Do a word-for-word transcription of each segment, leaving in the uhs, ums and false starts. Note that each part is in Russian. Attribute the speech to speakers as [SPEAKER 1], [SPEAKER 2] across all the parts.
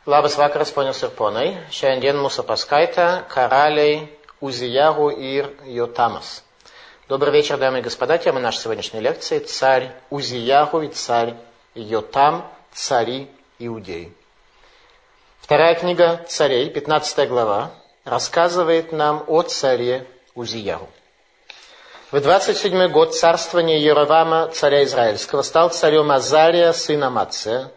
[SPEAKER 1] Labas vakaras, ponios ir ponai. Šiandien mūsų paskaita karaliai Узиягу и Йотамас. Добрый вечер, дамы и господа. Тема нашей сегодняшней лекции — царь Узиягу и царь Йотам, цари Иудеи. Вторая книга царей, пятнадцатая глава, рассказывает нам о царе Узиягу. В двадцать седьмой год царствования Яровама, царя Израильского, стал царем Азария, сын Амация,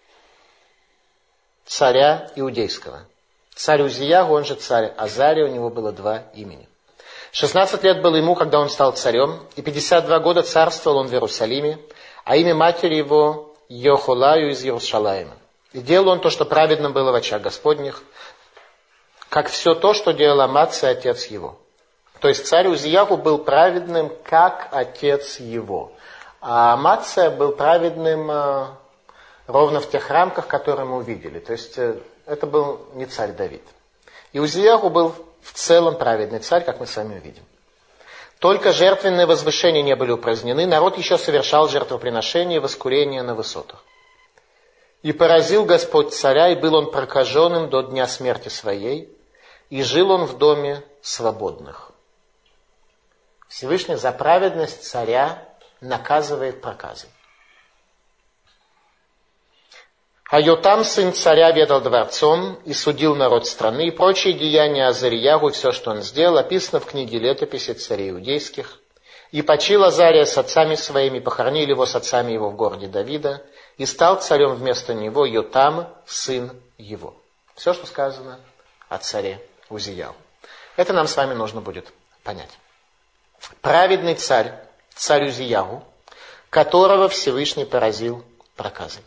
[SPEAKER 1] царя Иудейского. Царь Узиягу, он же царь Азария, у него было два имени. шестнадцать лет было ему, когда он стал царем, и пятьдесят два года царствовал он в Иерусалиме, а имя матери его Йохолаю из Иерушалаима. И делал он то, что праведно было в очах Господних, как все то, что делал Амация, отец его. То есть царь Узиягу был праведным, как отец его. А Амация был праведным э, ровно в тех рамках, которые мы увидели. То есть э, это был не царь Давид. И Узиягу был в целом праведный царь, как мы с вами увидим. Только жертвенные возвышения не были упразднены, народ еще совершал жертвоприношения и воскурения на высотах. И поразил Господь царя, и был он прокаженным до дня смерти своей, и жил он в доме свободных. Всевышний за праведность царя наказывает проказы. А Йотам, сын царя, ведал дворцом и судил народ страны, и прочие деяния Азариягу, и все, что он сделал, описано в книге летописи царей иудейских. И почил Азария с отцами своими, похоронили его с отцами его в городе Давида, и стал царем вместо него Йотам, сын его. Все, что сказано о царе Узиягу. Это нам с вами нужно будет понять. Праведный царь, царь Узиягу, которого Всевышний поразил проказой.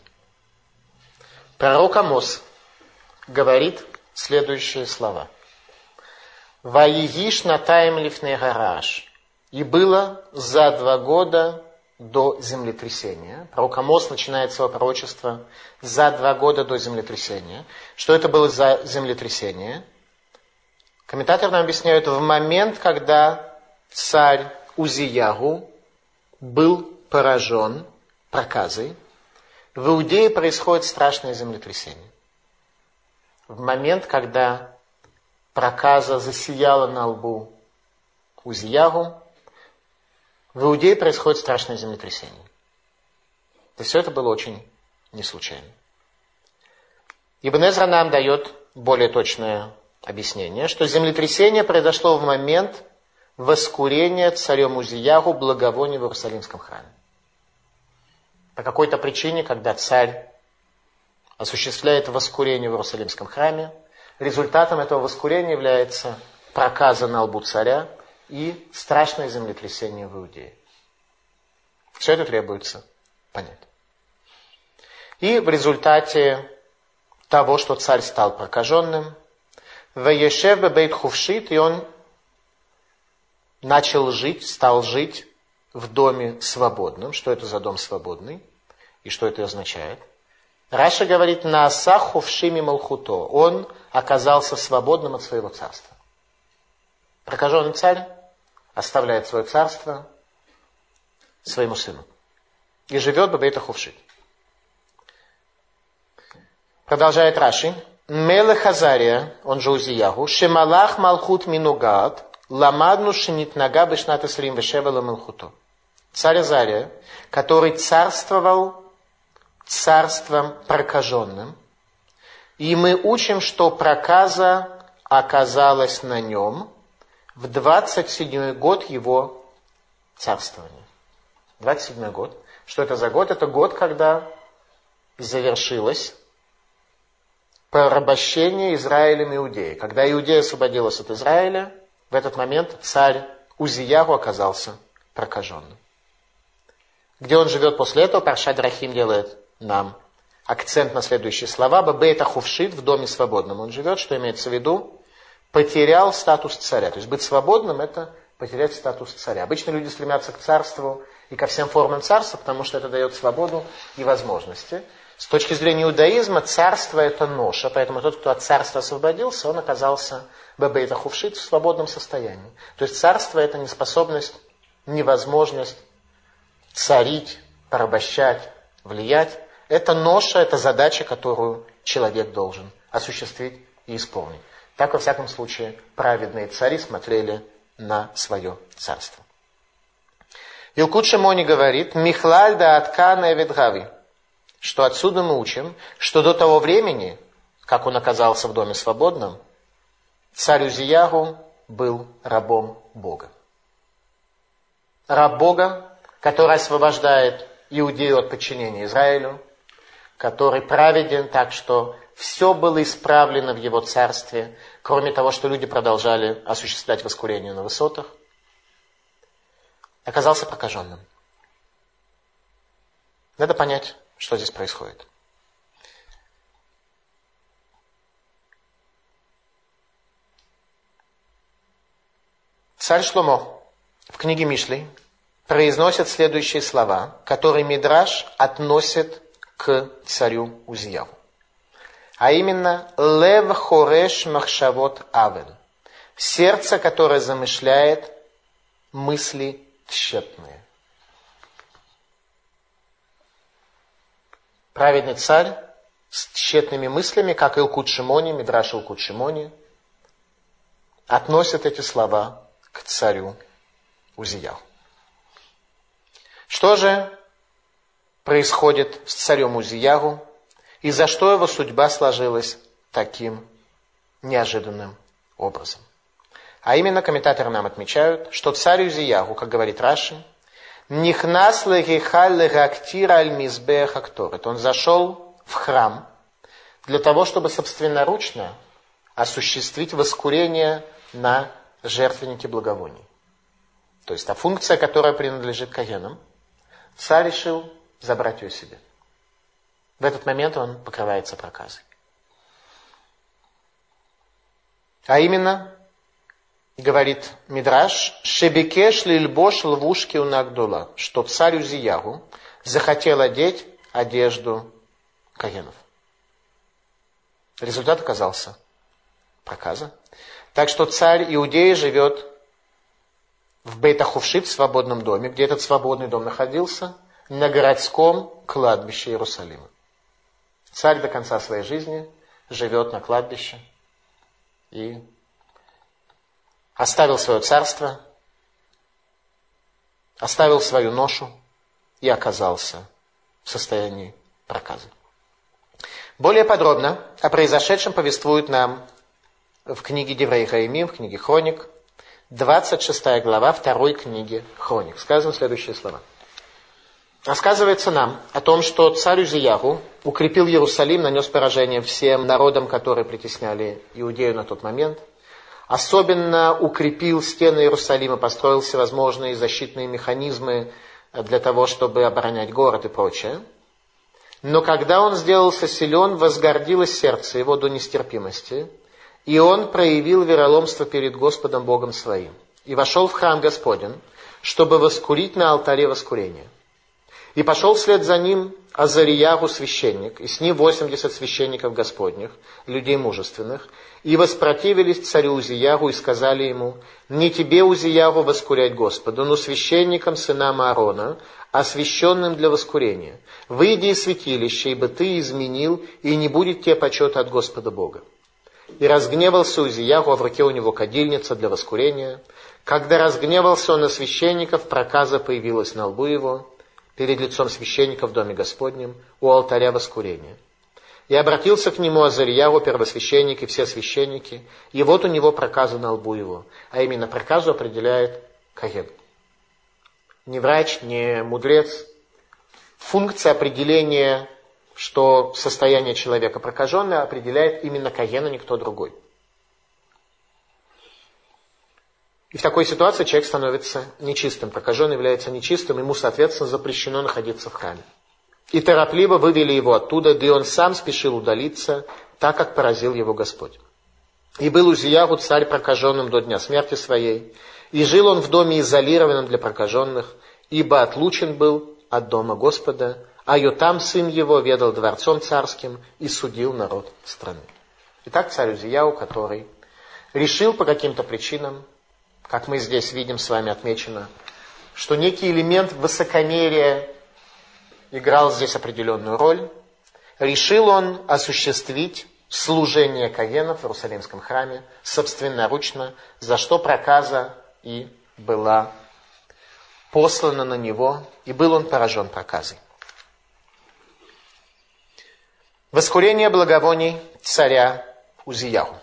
[SPEAKER 1] Пророк Амос говорит следующие слова. «Ваигиш натаем лифней гараш». И было за два года до землетрясения. Пророк Амос начинает свое пророчество за два года до землетрясения. Что это было за землетрясение? Комментаторы нам объясняют, в момент, когда царь Узиягу был поражен проказой, в Иудее происходит страшное землетрясение. В момент, когда проказа засияла на лбу Узиягу, в Иудее происходит страшное землетрясение. И все это было очень не случайно. Ибн Эзра нам дает более точное объяснение, что землетрясение произошло в момент воскурения царем Узиягу благовония в Иерусалимском храме. По какой-то причине, когда царь осуществляет воскурение в Иерусалимском храме, результатом этого воскурения является проказа на лбу царя и страшное землетрясение в Иудее. Все это требуется понять. И в результате того, что царь стал прокаженным, «Ваешев бебейт хувшит», и он начал жить, стал жить в доме свободном. Что это за дом свободный? И что это означает? Раша говорит, «Нааса хувшими малхуто». Он оказался свободным от своего царства. Прокаженный царь оставляет свое царство своему сыну. И живет бебейт хувшит. Продолжает Раши. «Мелех Азария», он же Узиягу, «Шемалах малхут минугат, ламадну шинит нага бешнат исрим вешевела малхуто». Царь Азария, который царствовал царством прокаженным, и мы учим, что проказа оказалась на нем в двадцать седьмой год его царствования. двадцать седьмой год. Что это за год? Это год, когда завершилось порабощение Израилем Иудеи. Когда Иудея освободилась от Израиля, в этот момент царь Узиягу оказался прокаженным. Где он живет после этого, Паршат Драхим делает нам акцент на следующие слова. «Бебейт хувшит», в доме свободном он живет, что имеется в виду, потерял статус царя. То есть быть свободным — это потерять статус царя. Обычно люди стремятся к царству и ко всем формам царства, потому что это дает свободу и возможности. С точки зрения иудаизма царство — это ноша, поэтому тот, кто от царства освободился, он оказался бебейт хувшит в свободном состоянии. То есть царство — это неспособность, невозможность царить, порабощать, влиять. Это ноша, это задача, которую человек должен осуществить и исполнить. Так, во всяком случае, праведные цари смотрели на свое царство. Илкут Шимони говорит, «Михлаль да аткана эведгави», что отсюда мы учим, что до того времени, как он оказался в доме свободном, царь Узиягу был рабом Бога. Раб Бога, который освобождает Иудею от подчинения Израилю, который праведен так, что все было исправлено в его царстве, кроме того, что люди продолжали осуществлять воскурение на высотах, оказался прокаженным. Надо понять, что здесь происходит. Царь Шломо в книге Мишлей произносит следующие слова, которые Мидраш относит к царю Узиягу. А именно, «Лев хореш махшавот авен», сердце, которое замышляет мысли тщетные. Праведный царь с тщетными мыслями, как Илкут Шимони, Мидраш Илкут Шимони, относит эти слова к царю Узиягу. Что же происходит с царем Узиягу, и за что его судьба сложилась таким неожиданным образом? А именно, комментаторы нам отмечают, что царь Узиягу, как говорит Раши, «Нихнас лехихаль лехактир аль мизбех акторет». Он зашел в храм для того, чтобы собственноручно осуществить воскурение на жертвеннике благовоний. То есть, та функция, которая принадлежит коэнам, царь решил забрать ее себе. В этот момент он покрывается проказой. А именно, говорит Мидраш, «Шебекеш лильбош лвушки унагдула», что царь Узиягу захотел одеть одежду коэнов. Результат оказался проказа. Так что царь Иудеи живет в Бейт-Ахувшит, в свободном доме, где этот свободный дом находился, на городском кладбище Иерусалима. Царь до конца своей жизни живет на кладбище и оставил свое царство, оставил свою ношу и оказался в состоянии проказа. Более подробно о произошедшем повествует нам в книге Деврей Хаимим, в книге Хроник, двадцать шестая глава второй книги Хроник. Сказаны следующие слова. Рассказывается нам о том, что царь Узиягу укрепил Иерусалим, нанес поражение всем народам, которые притесняли Иудею на тот момент. Особенно укрепил стены Иерусалима, построил всевозможные защитные механизмы для того, чтобы оборонять город и прочее. Но когда он сделался силен, возгордилось сердце его до нестерпимости, и он проявил вероломство перед Господом Богом своим, и вошел в храм Господень, чтобы воскурить на алтаре воскурения. И пошел вслед за ним Азарияху священник, и с ним восемьдесят священников Господних, людей мужественных, и воспротивились царю Узиягу и сказали ему: «Не тебе, Узиягу, воскурять Господу, но священникам сынам Аарона, освященным для воскурения. Выйди из святилища, ибо ты изменил, и не будет тебе почета от Господа Бога». И разгневался Узиягу, а в руке у него кадильница для воскурения. Когда разгневался он на священников, проказа появилась на лбу его, перед лицом священника в доме Господнем, у алтаря воскурения. И обратился к нему Азарияху, первосвященник, и все священники, и вот у него проказа на лбу его, а именно проказу определяет коэн. Не врач, не мудрец. Функция определения, что состояние человека прокаженное, определяет именно коэн, а никто другой. И в такой ситуации человек становится нечистым. Прокаженный является нечистым, ему, соответственно, запрещено находиться в храме. И торопливо вывели его оттуда, да и он сам спешил удалиться, так как поразил его Господь. И был Узиягу царь прокаженным до дня смерти своей, и жил он в доме изолированном для прокаженных, ибо отлучен был от дома Господа, а Йотам, сын его, ведал дворцом царским и судил народ страны. Итак, царь Узиягу, который решил по каким-то причинам, как мы здесь видим, с вами отмечено, что некий элемент высокомерия играл здесь определенную роль. Решил он осуществить служение коэнов в Иерусалимском храме собственноручно, за что проказа и была послана на него, и был он поражен проказой. Воскурение благовоний царя Узияху.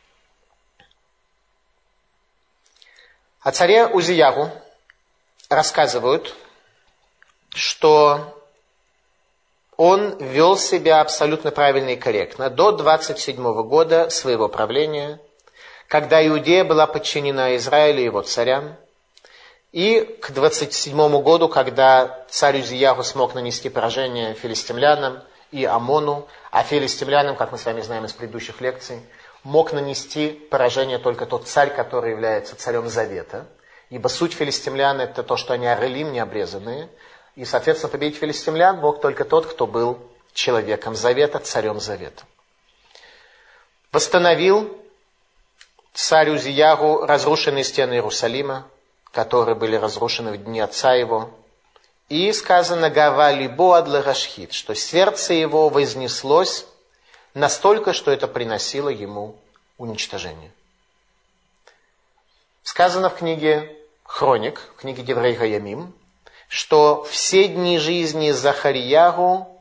[SPEAKER 1] О царе Узияху рассказывают, что он вел себя абсолютно правильно и корректно до двадцать седьмого года своего правления, когда Иудея была подчинена Израилю и его царям, и к двадцать седьмому году, когда царь Узияху смог нанести поражение филистимлянам и Амону, а филистимлянам, как мы с вами знаем из предыдущих лекций, мог нанести поражение только тот царь, который является царем Завета, ибо суть филистимлян это то, что они орелим необрезанные, и, соответственно, победить филистимлян мог только тот, кто был человеком Завета, царем Завета. Восстановил царь Узияху разрушенные стены Иерусалима, которые были разрушены в дни отца его. И сказано «Гава либо ад лерашхит», что сердце его вознеслось настолько, что это приносило ему уничтожение. Сказано в книге Хроник, в книге Деврей Хаямим, что все дни жизни Захарьягу,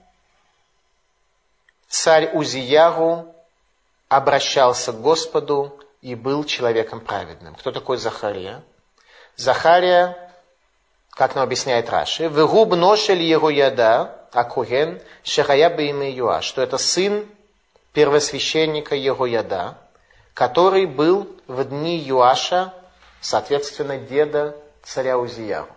[SPEAKER 1] царь Узияху, обращался к Господу и был человеком праведным. Кто такой Захария? Захария, как нам объясняет Раши, «Вегуб ношель Егояда, акуген, шехая бейме Юаш», что это сын первосвященника Егояда, который был в дни Юаша, соответственно, деда царя Узияху.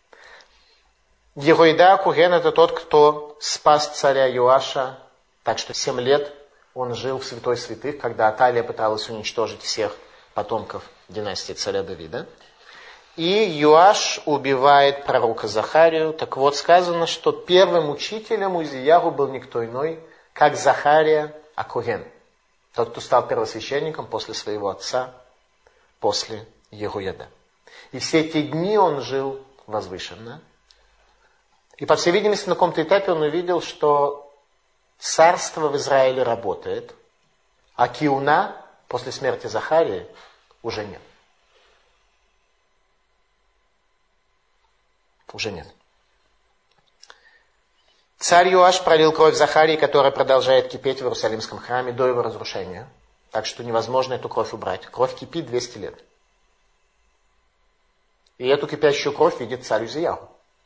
[SPEAKER 1] Егояда Акуген это тот, кто спас царя Юаша, так что семь лет он жил в святой святых, когда Аталия пыталась уничтожить всех потомков династии царя Давида. И Юаш убивает пророка Захарию. Так вот, сказано, что первым учителем Узияху был никто иной, как Захария Акуген, тот, кто стал первосвященником после своего отца, после Егояда. И все эти дни он жил возвышенно. И, по всей видимости, на каком-то этапе он увидел, что царство в Израиле работает, а киуна после смерти Захарии уже нет. Уже нет. Царь Юаш пролил кровь Захарии, которая продолжает кипеть в Иерусалимском храме до его разрушения. Так что невозможно эту кровь убрать. Кровь кипит двести лет. И эту кипящую кровь видит царь Узияху.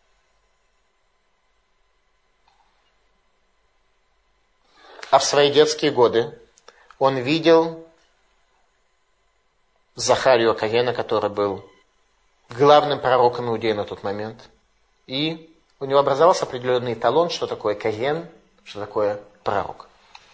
[SPEAKER 1] А в свои детские годы он видел Захарию Акугена, который был главным пророком Иудеи на тот момент. И у него образовался определенный эталон, что такое коэн, что такое пророк.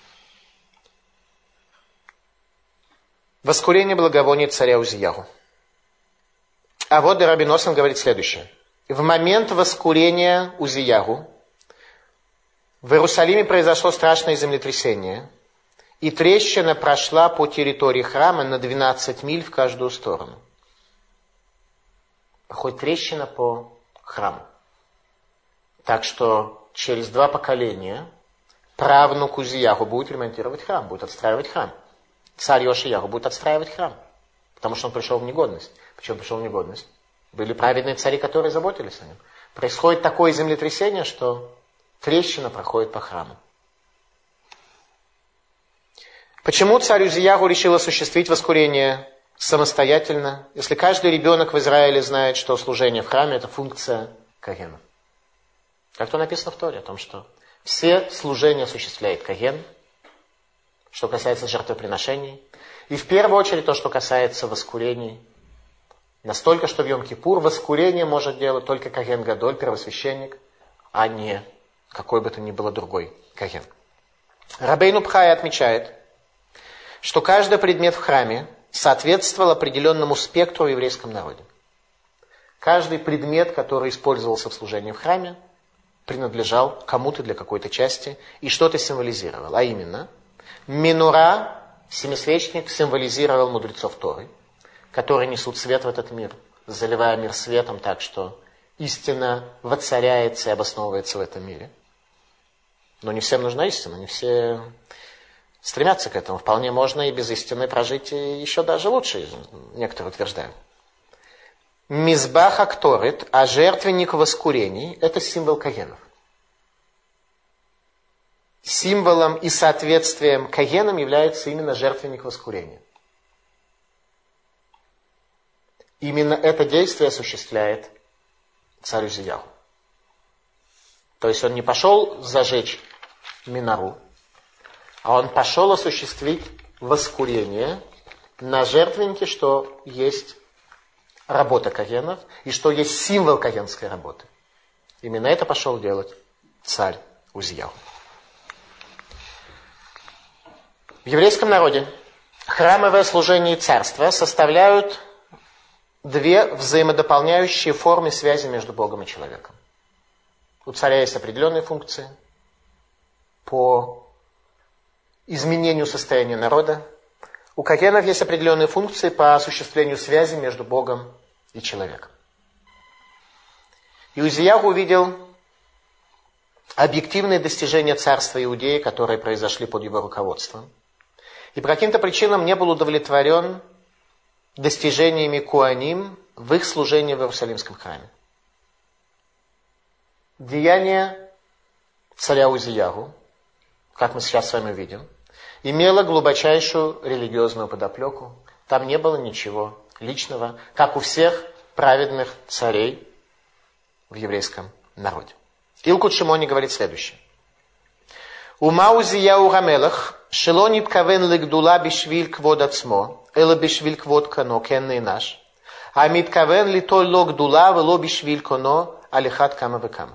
[SPEAKER 1] Воскурение благовоний царя Узияху. А вот Раби Носон говорит следующее. В момент воскурения Узияху в Иерусалиме произошло страшное землетрясение, и трещина прошла по территории храма на двенадцать миль в каждую сторону. Проходит трещина по храму. Так что через два поколения правнук Узияху будет ремонтировать храм, будет отстраивать храм. Царь Йошияху будет отстраивать храм, потому что он пришел в негодность. Почему пришел в негодность? Были праведные цари, которые заботились о нем. Происходит такое землетрясение, что трещина проходит по храму. Почему царь Узияху решил осуществить воскурение самостоятельно, если каждый ребенок в Израиле знает, что служение в храме это функция коэнов? Как то написано в Торе, о том, что все служения осуществляет коэн, что касается жертвоприношений, и в первую очередь то, что касается воскурений. Настолько, что в Йом-Кипур воскурение может делать только коэн гадоль, первосвященник, а не какой бы то ни было другой коэн. Рабейну Бхая отмечает, что каждый предмет в храме соответствовал определенному спектру в еврейском народе. Каждый предмет, который использовался в служении в храме, принадлежал кому-то для какой-то части и что-то символизировал. А именно, менура, семисвечник, символизировал мудрецов Торы, которые несут свет в этот мир, заливая мир светом так, что истина воцаряется и обосновывается в этом мире. Но не всем нужна истина, не все стремятся к этому. Вполне можно и без истины прожить и еще даже лучше, некоторые утверждают. Мизбах акторит, а жертвенник воскурений – это символ каенов. Символом и соответствием каенам является именно жертвенник воскурения. Именно это действие осуществляет царь Узияху. То есть он не пошел зажечь минору, а он пошел осуществить воскурение на жертвеннике, что есть работа каенов и что есть символ каенской работы. Именно это пошел делать царь Узияху. В еврейском народе храмовое служение и царство составляют две взаимодополняющие формы связи между Богом и человеком. У царя есть определенные функции по изменению состояния народа. У каенов есть определенные функции по осуществлению связи между Богом и человеком. И Узияху увидел объективные достижения царства Иудеи, которые произошли под его руководством. И по каким-то причинам не был удовлетворен достижениями Куаним в их служении в Иерусалимском храме. Деяние царя Узияху, как мы сейчас с вами видим, имело глубочайшую религиозную подоплеку. Там не было ничего личного, как у всех праведных царей в еврейском народе. Илкут Шимони говорит следующее. Ума Узияху гамелах שלא נתכוון לגדולה בשביל כבוד עצמו, אלא בשביל כבוד קנו, כן נענש. המתכוון ליטול לו גדולה ולא בשביל קנו, על אחד כמה וכמה.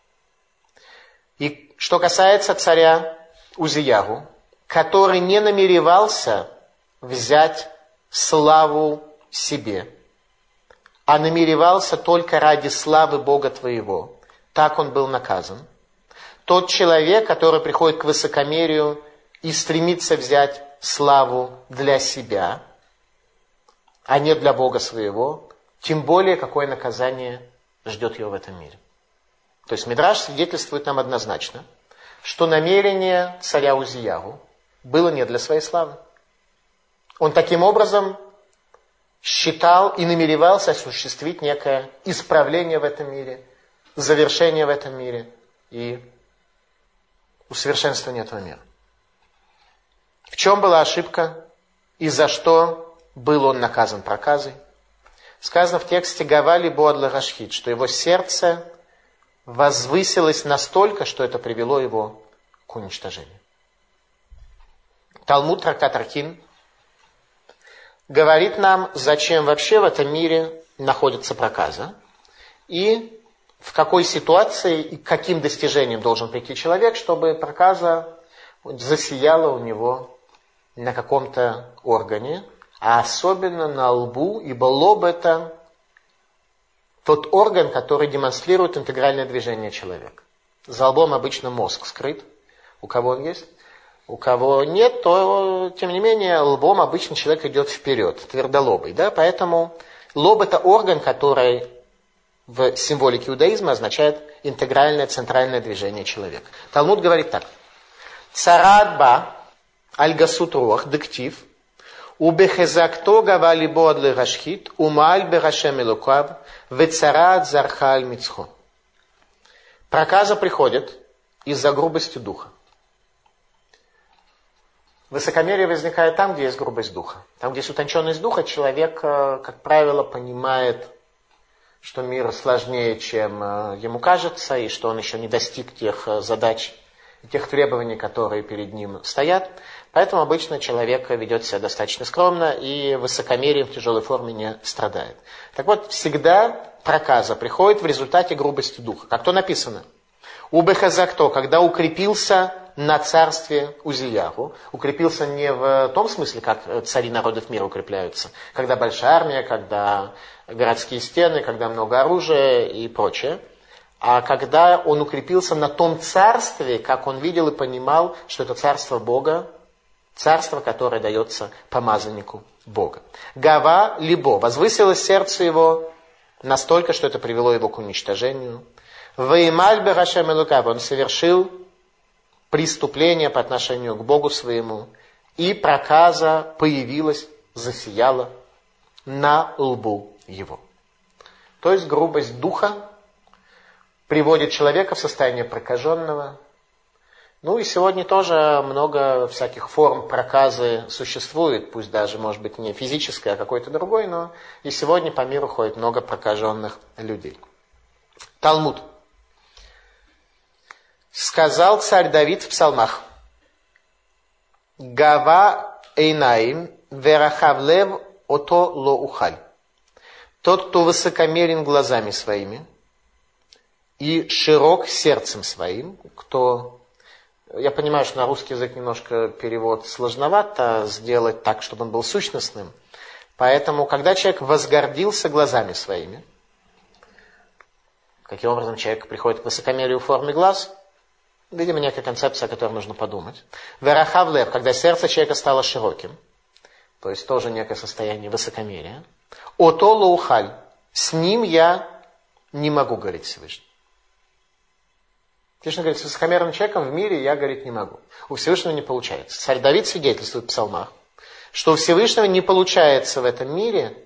[SPEAKER 1] И что касается царя Узияху, который не намеревался взять славу себе, а намеревался только ради славы Бога твоего, так он был наказан. Тот человек, который приходит к высокомерию и стремится взять славу для себя, а не для Бога своего, тем более, какое наказание ждет его в этом мире. То есть Мидраш свидетельствует нам однозначно, что намерение царя Узияху было не для своей славы. Он таким образом считал и намеревался осуществить некое исправление в этом мире, завершение в этом мире и усовершенствование этого мира. В чем была ошибка и за что был он наказан проказой? Сказано в тексте «Гавали боадла рашхит», что его сердце возвысилось настолько, что это привело его к уничтожению. Талмуд Трактат Аркин говорит нам, зачем вообще в этом мире находится проказа и в какой ситуации и к каким достижениям должен прийти человек, чтобы проказа засияла у него на каком-то органе, а особенно на лбу, ибо лоб – это тот орган, который демонстрирует интегральное движение человека. За лбом обычно мозг скрыт. У кого он есть? У кого нет, то, тем не менее, лбом обычно человек идет вперед, твердолобый. Да? Поэтому лоб – это орган, который в символике иудаизма означает интегральное центральное движение человека. Талмуд говорит так. Царат ба аль-гасут руах дектив убехезакто гавали боад лерашхит умаль берашем элукав вецарат зарха аль-мицхо. Проказа приходит из-за грубости духа. Высокомерие возникает там, где есть грубость духа. Там, где есть утонченность духа, человек, как правило, понимает, что мир сложнее, чем ему кажется, и что он еще не достиг тех задач, тех требований, которые перед ним стоят. Поэтому обычно человек ведет себя достаточно скромно и высокомерием в тяжелой форме не страдает. Так вот, всегда проказа приходит в результате грубости духа. Как то написано. Убехазакто, когда укрепился на царстве Узияху. Укрепился не в том смысле, как цари народов мира укрепляются. Когда большая армия, когда городские стены, когда много оружия и прочее. А когда он укрепился на том царстве, как он видел и понимал, что это царство Бога, царство, которое дается помазаннику Бога. Гава либо возвысилось сердце его настолько, что это привело его к уничтожению. Ваималь берашем элукав, он совершил преступление по отношению к Богу своему, и проказа появилась, засияла на лбу его. То есть грубость духа приводит человека в состояние прокаженного. Ну и сегодня тоже много всяких форм проказы существует, пусть даже, может быть, не физической, а какой-то другой, но и сегодня по миру ходит много прокаженных людей. Талмуд. Сказал царь Давид в псалмах: Гава эйнаим верахавлев ото ло ухаль. Тот, кто высокомерен глазами своими и широк сердцем своим, кто... Я понимаю, что на русский язык немножко перевод сложновато сделать так, чтобы он был сущностным. Поэтому, когда человек возгордился глазами своими, каким образом человек приходит к высокомерию в форме глаз, видимо, некая концепция, о которой нужно подумать. Верахавлев, когда сердце человека стало широким, то есть тоже некое состояние высокомерия. Ото лоухаль, с ним я не могу, говорить Всевышний. Всевышний говорит, с высокомерным человеком в мире я говорить не могу. У Всевышнего не получается. Царь Давид свидетельствует в псалмах, что у Всевышнего не получается в этом мире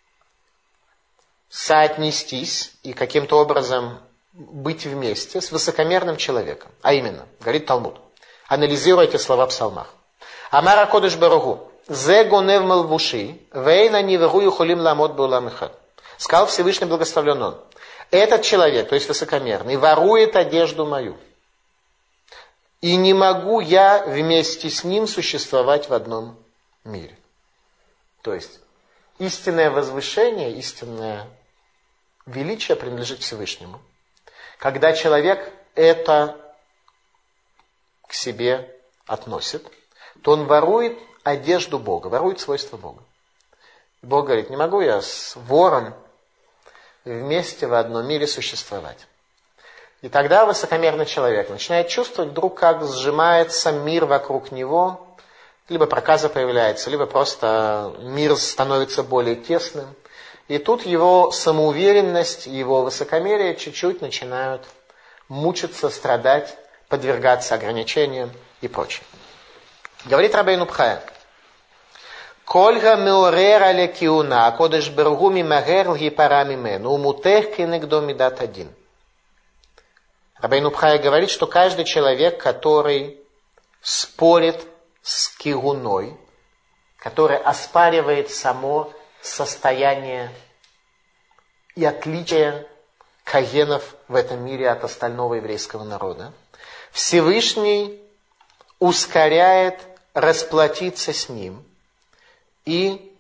[SPEAKER 1] соотнестись и каким-то образом быть вместе с высокомерным человеком. А именно, говорит Талмуд, анализируя эти слова в псалмах. Амара кодыш баругу, зе гонев малвуши, вейна ниверу юхолим ламот булам ихад. Сказал Всевышний, благословлен он. Этот человек, то есть высокомерный, ворует одежду мою. И не могу я вместе с ним существовать в одном мире. То есть истинное возвышение, истинное величие принадлежит Всевышнему. Когда человек это к себе относит, то он ворует одежду Бога, ворует свойства Бога. Бог говорит, не могу я с вором вместе в одном мире существовать. И тогда высокомерный человек начинает чувствовать вдруг, как сжимается мир вокруг него, либо проказа появляется, либо просто мир становится более тесным. И тут его самоуверенность, его высокомерие чуть-чуть начинают мучиться, страдать, подвергаться ограничениям и прочее. Говорит Рабейну Бхая. Кольга меорер але киуна, кодеш бергу мимагер лгипара мимену, умутех кенегдо мидат один. Рабейну Бхая говорит, что каждый человек, который спорит с кигуной, который оспаривает само состояние и отличие каенов в этом мире от остального еврейского народа, Всевышний ускоряет расплатиться с ним и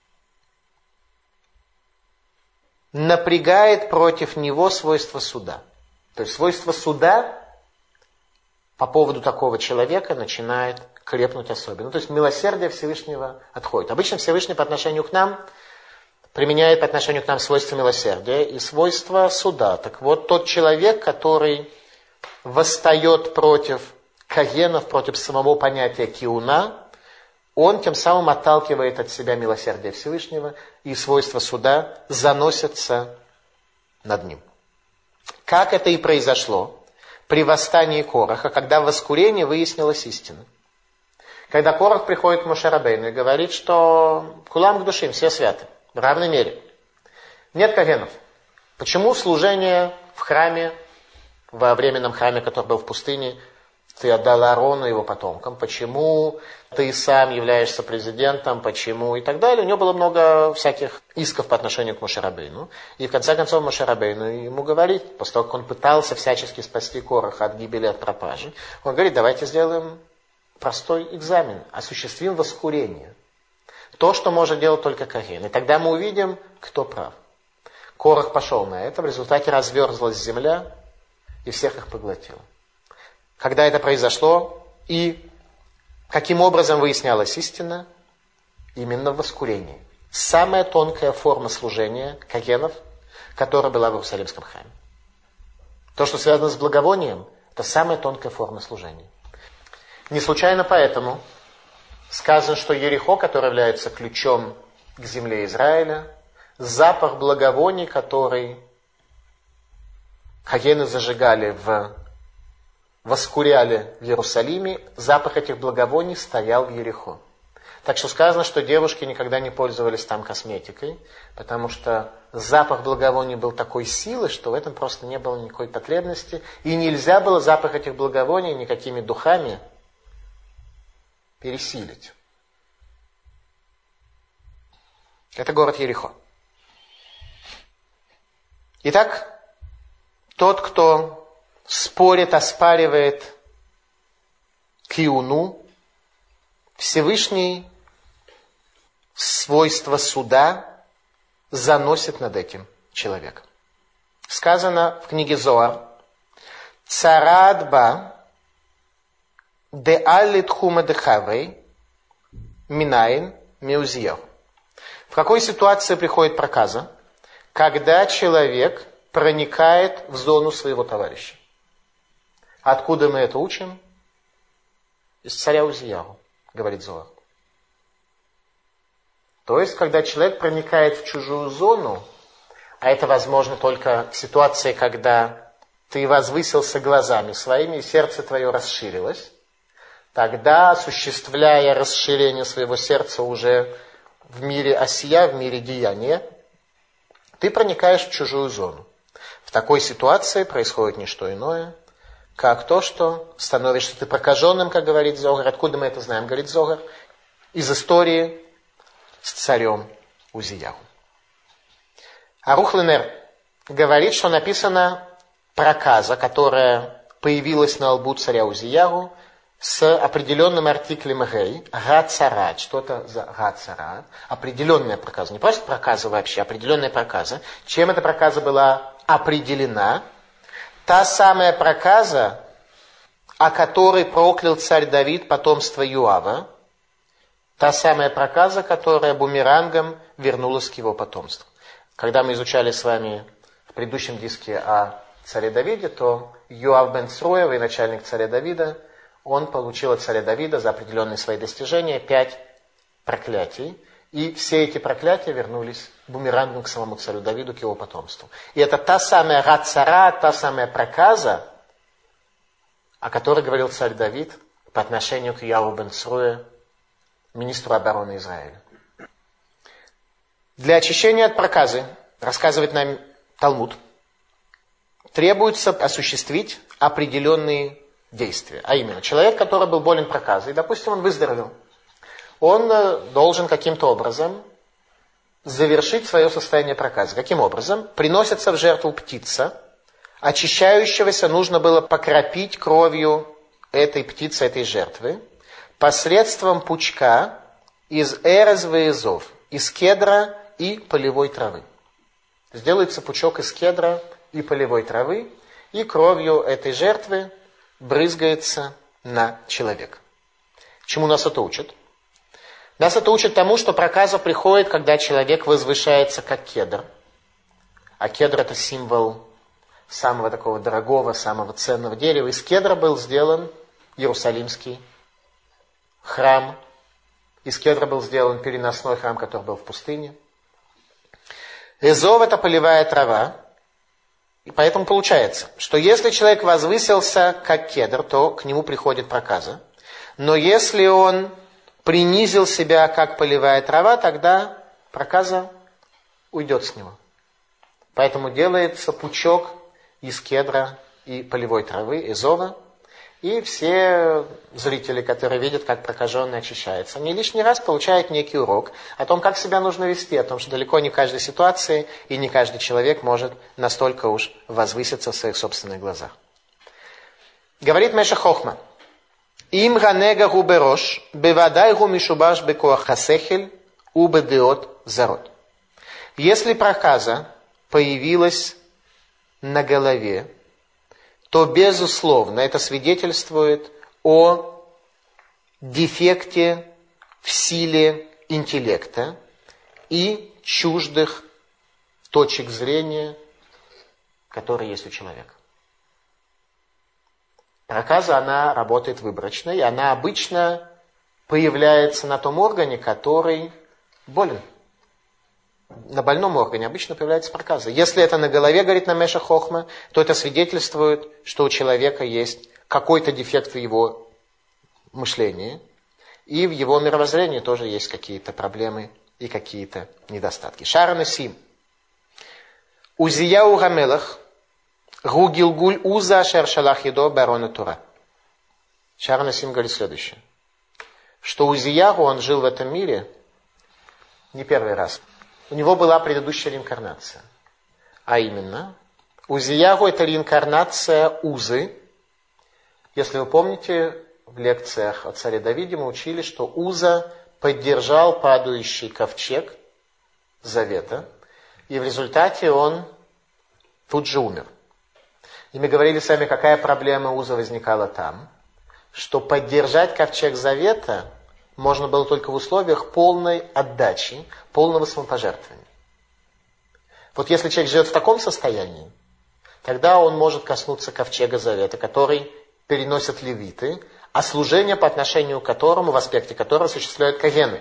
[SPEAKER 1] напрягает против него свойство суда. То есть свойство суда по поводу такого человека начинает крепнуть особенно. То есть милосердие Всевышнего отходит. Обычно Всевышний по отношению к нам применяет по отношению к нам свойства милосердия и свойства суда. Так вот, тот человек, который восстает против каенов, против самого понятия киуна, он тем самым отталкивает от себя милосердие Всевышнего, и свойства суда заносятся над ним. Как это и произошло при восстании Кораха, когда в воскурении выяснилась истина. Когда Корах приходит к Моше Рабейну и говорит, что кулам к душим, все святы, в равной мере. Нет каенов. Почему служение в храме, во временном храме, который был в пустыне, ты отдал Аарону и его потомкам? Почему ты сам являешься президентом? Почему? И так далее. У него было много всяких исков по отношению к Моше Рабейну. И в конце концов Моше Рабейну ему говорит, после того, как он пытался всячески спасти Кораха от гибели, от пропажи, он говорит, давайте сделаем простой экзамен, осуществим воскурение. То, что может делать только каген. И тогда мы увидим, кто прав. Корах пошел на это, в результате разверзлась земля и всех их поглотила. Когда это произошло и каким образом выяснялась истина? Именно в воскурении. Самая тонкая форма служения кагенов, которая была в Иерусалимском храме. То, что связано с благовонием, это самая тонкая форма служения. Не случайно поэтому сказано, что Ерихо, который является ключом к земле Израиля, запах благовоний, который кагены зажигали в воскуряли в Иерусалиме, запах этих благовоний стоял в Ерихо. Так что сказано, что девушки никогда не пользовались там косметикой, потому что запах благовоний был такой силы, что в этом просто не было никакой потребности, и нельзя было запах этих благовоний никакими духами пересилить. Это город Ерихо. Итак, тот, кто спорит, оспаривает киуну, Всевышний свойства суда заносит над этим человеком. Сказано в книге Зоар: «Царадба де аллит хума де хавей минайн меузьев». В какой ситуации приходит проказа? Когда человек проникает в зону своего товарища. Откуда мы это учим? Из царя Узияу, говорит Зоар. То есть, когда человек проникает в чужую зону, а это возможно только в ситуации, когда ты возвысился глазами своими, и сердце твое расширилось, тогда, осуществляя расширение своего сердца уже в мире осия, в мире деяния, ты проникаешь в чужую зону. В такой ситуации происходит не что иное, как то, что становишься ты прокаженным, как говорит Зогар. Откуда мы это знаем, говорит Зогар? Из истории с царем Узияу. Арух Ленер говорит, что написана проказа, которая появилась на лбу царя Узияу с определенным артиклем гей, гацарат, что-то за гацарат, определенная проказа, не просто проказа вообще, определенная проказа. Чем эта проказа была определена? Та самая проказа, о которой проклял царь Давид потомство Юава, та самая проказа, которая бумерангом вернулась к его потомству. Когда мы изучали с вами в предыдущем диске о царе Давиде, то Юав бен Цруя, военачальник царя Давида, он получил от царя Давида за определенные свои достижения пять проклятий. И все эти проклятия вернулись бумерангом к самому царю Давиду, к его потомству. И это та самая гацара, та самая проказа, о которой говорил царь Давид по отношению к Юаву бен Цруя, министру обороны Израиля. Для очищения от проказы, рассказывает нам Талмуд, требуется осуществить определенные действия. А именно, человек, который был болен проказой, допустим, он выздоровел, он должен каким-то образом завершить свое состояние проказы. Каким образом? Приносится в жертву птица, очищающегося нужно было покропить кровью этой птицы, этой жертвы, посредством пучка из эрез веезов, из кедра и полевой травы. Сделается пучок из кедра и полевой травы, и кровью этой жертвы брызгается на человека. Чему нас это учит? Нас это учит тому, что проказа приходит, когда человек возвышается как кедр. А кедр — это символ самого такого дорогого, самого ценного дерева. Из кедра был сделан Иерусалимский храм. Из кедра был сделан переносной храм, который был в пустыне. Эзов — это полевая трава. И поэтому получается, что если человек возвысился как кедр, то к нему приходит проказа. Но если он принизил себя как полевая трава, тогда проказа уйдет с него. Поэтому делается пучок из кедра и полевой травы, эзова. И все зрители, которые видят, как прокаженный очищается, они лишний раз получают некий урок о том, как себя нужно вести, о том, что далеко не в каждой ситуации и не каждый человек может настолько уж возвыситься в своих собственных глазах. Говорит Мешах Хохма: «Им ганега губерош, бевадай гу мишубаш бекоах хасехель, убедеот зарод». Если проказа появилась на голове, то, безусловно, это свидетельствует о дефекте в силе интеллекта и чуждых точек зрения, которые есть у человека. Проказа, она работает выборочно, и она обычно появляется на том органе, который болен. На больном органе обычно появляется проказа. Если это на голове, говорит нам Мешах Хохма, то это свидетельствует, что у человека есть какой-то дефект в его мышлении, и в его мировоззрении тоже есть какие-то проблемы и какие-то недостатки. Шар ха-Несим. Узияу га-Мелех гу Гилгуль уза ашер шалах едо барона Тура. Шар ха-Несим говорит следующее, что Узияху, он жил в этом мире не первый раз. У него была предыдущая реинкарнация. А именно, Узияху это реинкарнация Узы. Если вы помните, в лекциях о царе Давиде мы учили, что Уза поддержал падающий ковчег Завета, и в результате он тут же умер. И мы говорили с вами, какая проблема Уза возникала там, что поддержать ковчег Завета можно было только в условиях полной отдачи, полного самопожертвования. Вот если человек живет в таком состоянии, тогда он может коснуться ковчега Завета, который переносят левиты, а служение по отношению к которому, в аспекте которого осуществляют кагены.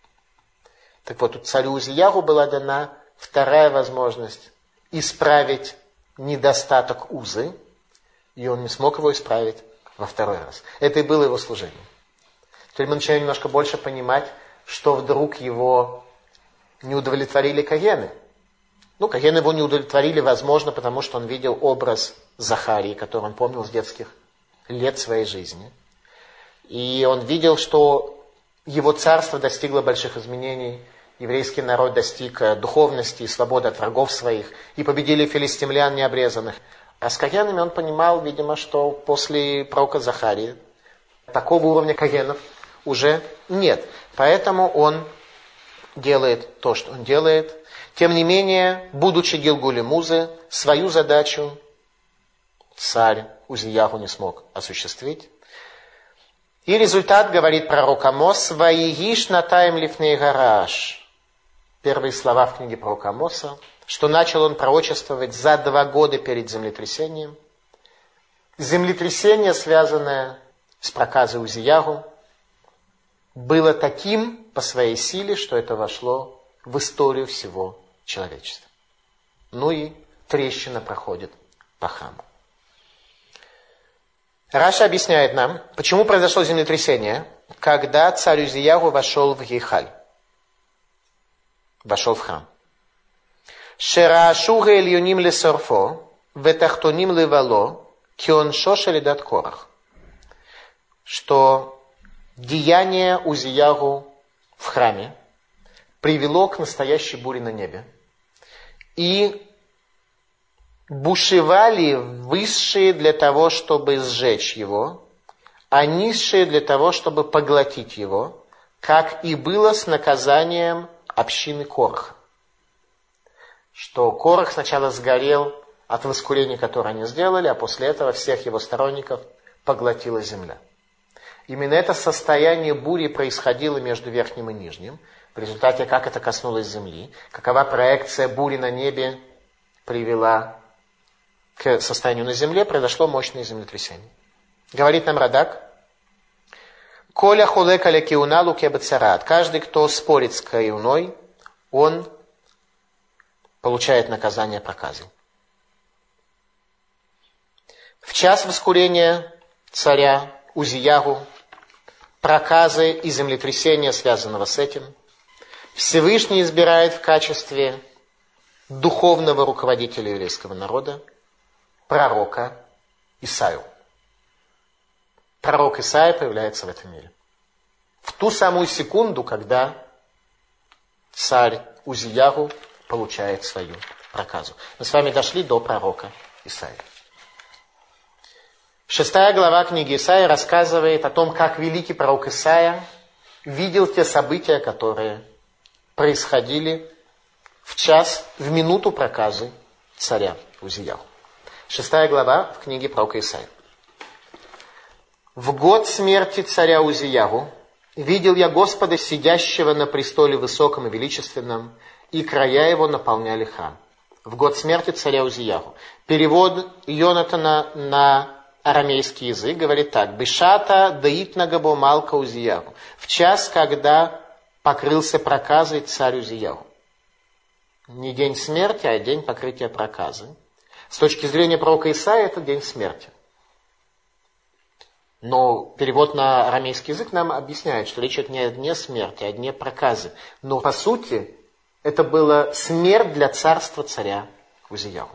[SPEAKER 1] Так вот, царю Узияху была дана вторая возможность исправить недостаток Узы, и он не смог его исправить во второй раз. Это и было его служение. Теперь мы начинаем немножко больше понимать, что вдруг его не удовлетворили кагены. Ну, кагены его не удовлетворили, возможно, потому что он видел образ Захарии, который он помнил с детских лет своей жизни. И он видел, что его царство достигло больших изменений, еврейский народ достиг духовности и свободы от врагов своих, и победили филистимлян необрезанных. А с кагенами он понимал, видимо, что после пророка Захарии такого уровня кагенов уже нет. Поэтому он делает то, что он делает. Тем не менее, будучи Гилгулем Узы, свою задачу царь Узияху не смог осуществить. И результат, говорит пророк Амос, «Ваигиш натаем лифней гараж». Первые слова в книге пророка Амоса, что начал он пророчествовать за два года перед землетрясением. Землетрясение, связанное с проказой Узияху, было таким по своей силе, что это вошло в историю всего человечества. Ну и трещина проходит по храму. Раша объясняет нам, почему произошло землетрясение, когда царь Узияху вошел в Гейхаль, вошел в храм. Шераашу гаэльюним лесорфо, ветахтоним левало, кионшо шелидат корах. Что деяние Узияху в храме привело к настоящей буре на небе. И бушевали высшие для того, чтобы сжечь его, а низшие для того, чтобы поглотить его, как и было с наказанием общины Кораха. Что Корах сначала сгорел от воскурения, которое они сделали, а после этого всех его сторонников поглотила земля. Именно это состояние бури происходило между верхним и нижним. В результате, как это коснулось земли, какова проекция бури на небе привела к состоянию на земле, произошло мощное землетрясение. Говорит нам Радак, «Коля хулек аля киуна луке бацарат». Каждый, кто спорит с киуной, он получает наказание проказой. В час воскурения царя Узияху, проказы и землетрясения, связанного с этим, Всевышний избирает в качестве духовного руководителя еврейского народа пророка Исаию. Пророк Исаия появляется в этом мире. В ту самую секунду, когда царь Узияху получает свою проказу. Мы с вами дошли до пророка Исаии. Шестая глава книги Исаии рассказывает о том, как великий пророк Исаия видел те события, которые происходили в час, в минуту проказы царя Узияху. Шестая глава в книге пророка Исаии. «В год смерти царя Узияху видел я Господа, сидящего на престоле высоком и величественном, и края его наполняли храм». В год смерти царя Узияху. Перевод Йонатана на арамейский язык говорит так. «Бешата даит нагабо малка Узияху». В час, когда покрылся проказой царь Узияху. Не день смерти, а день покрытия проказы. С точки зрения пророка Исаии, это день смерти. Но перевод на арамейский язык нам объясняет, что речь идет не о дне смерти, а о дне проказы. Но по сути это была смерть для царства царя Узияху.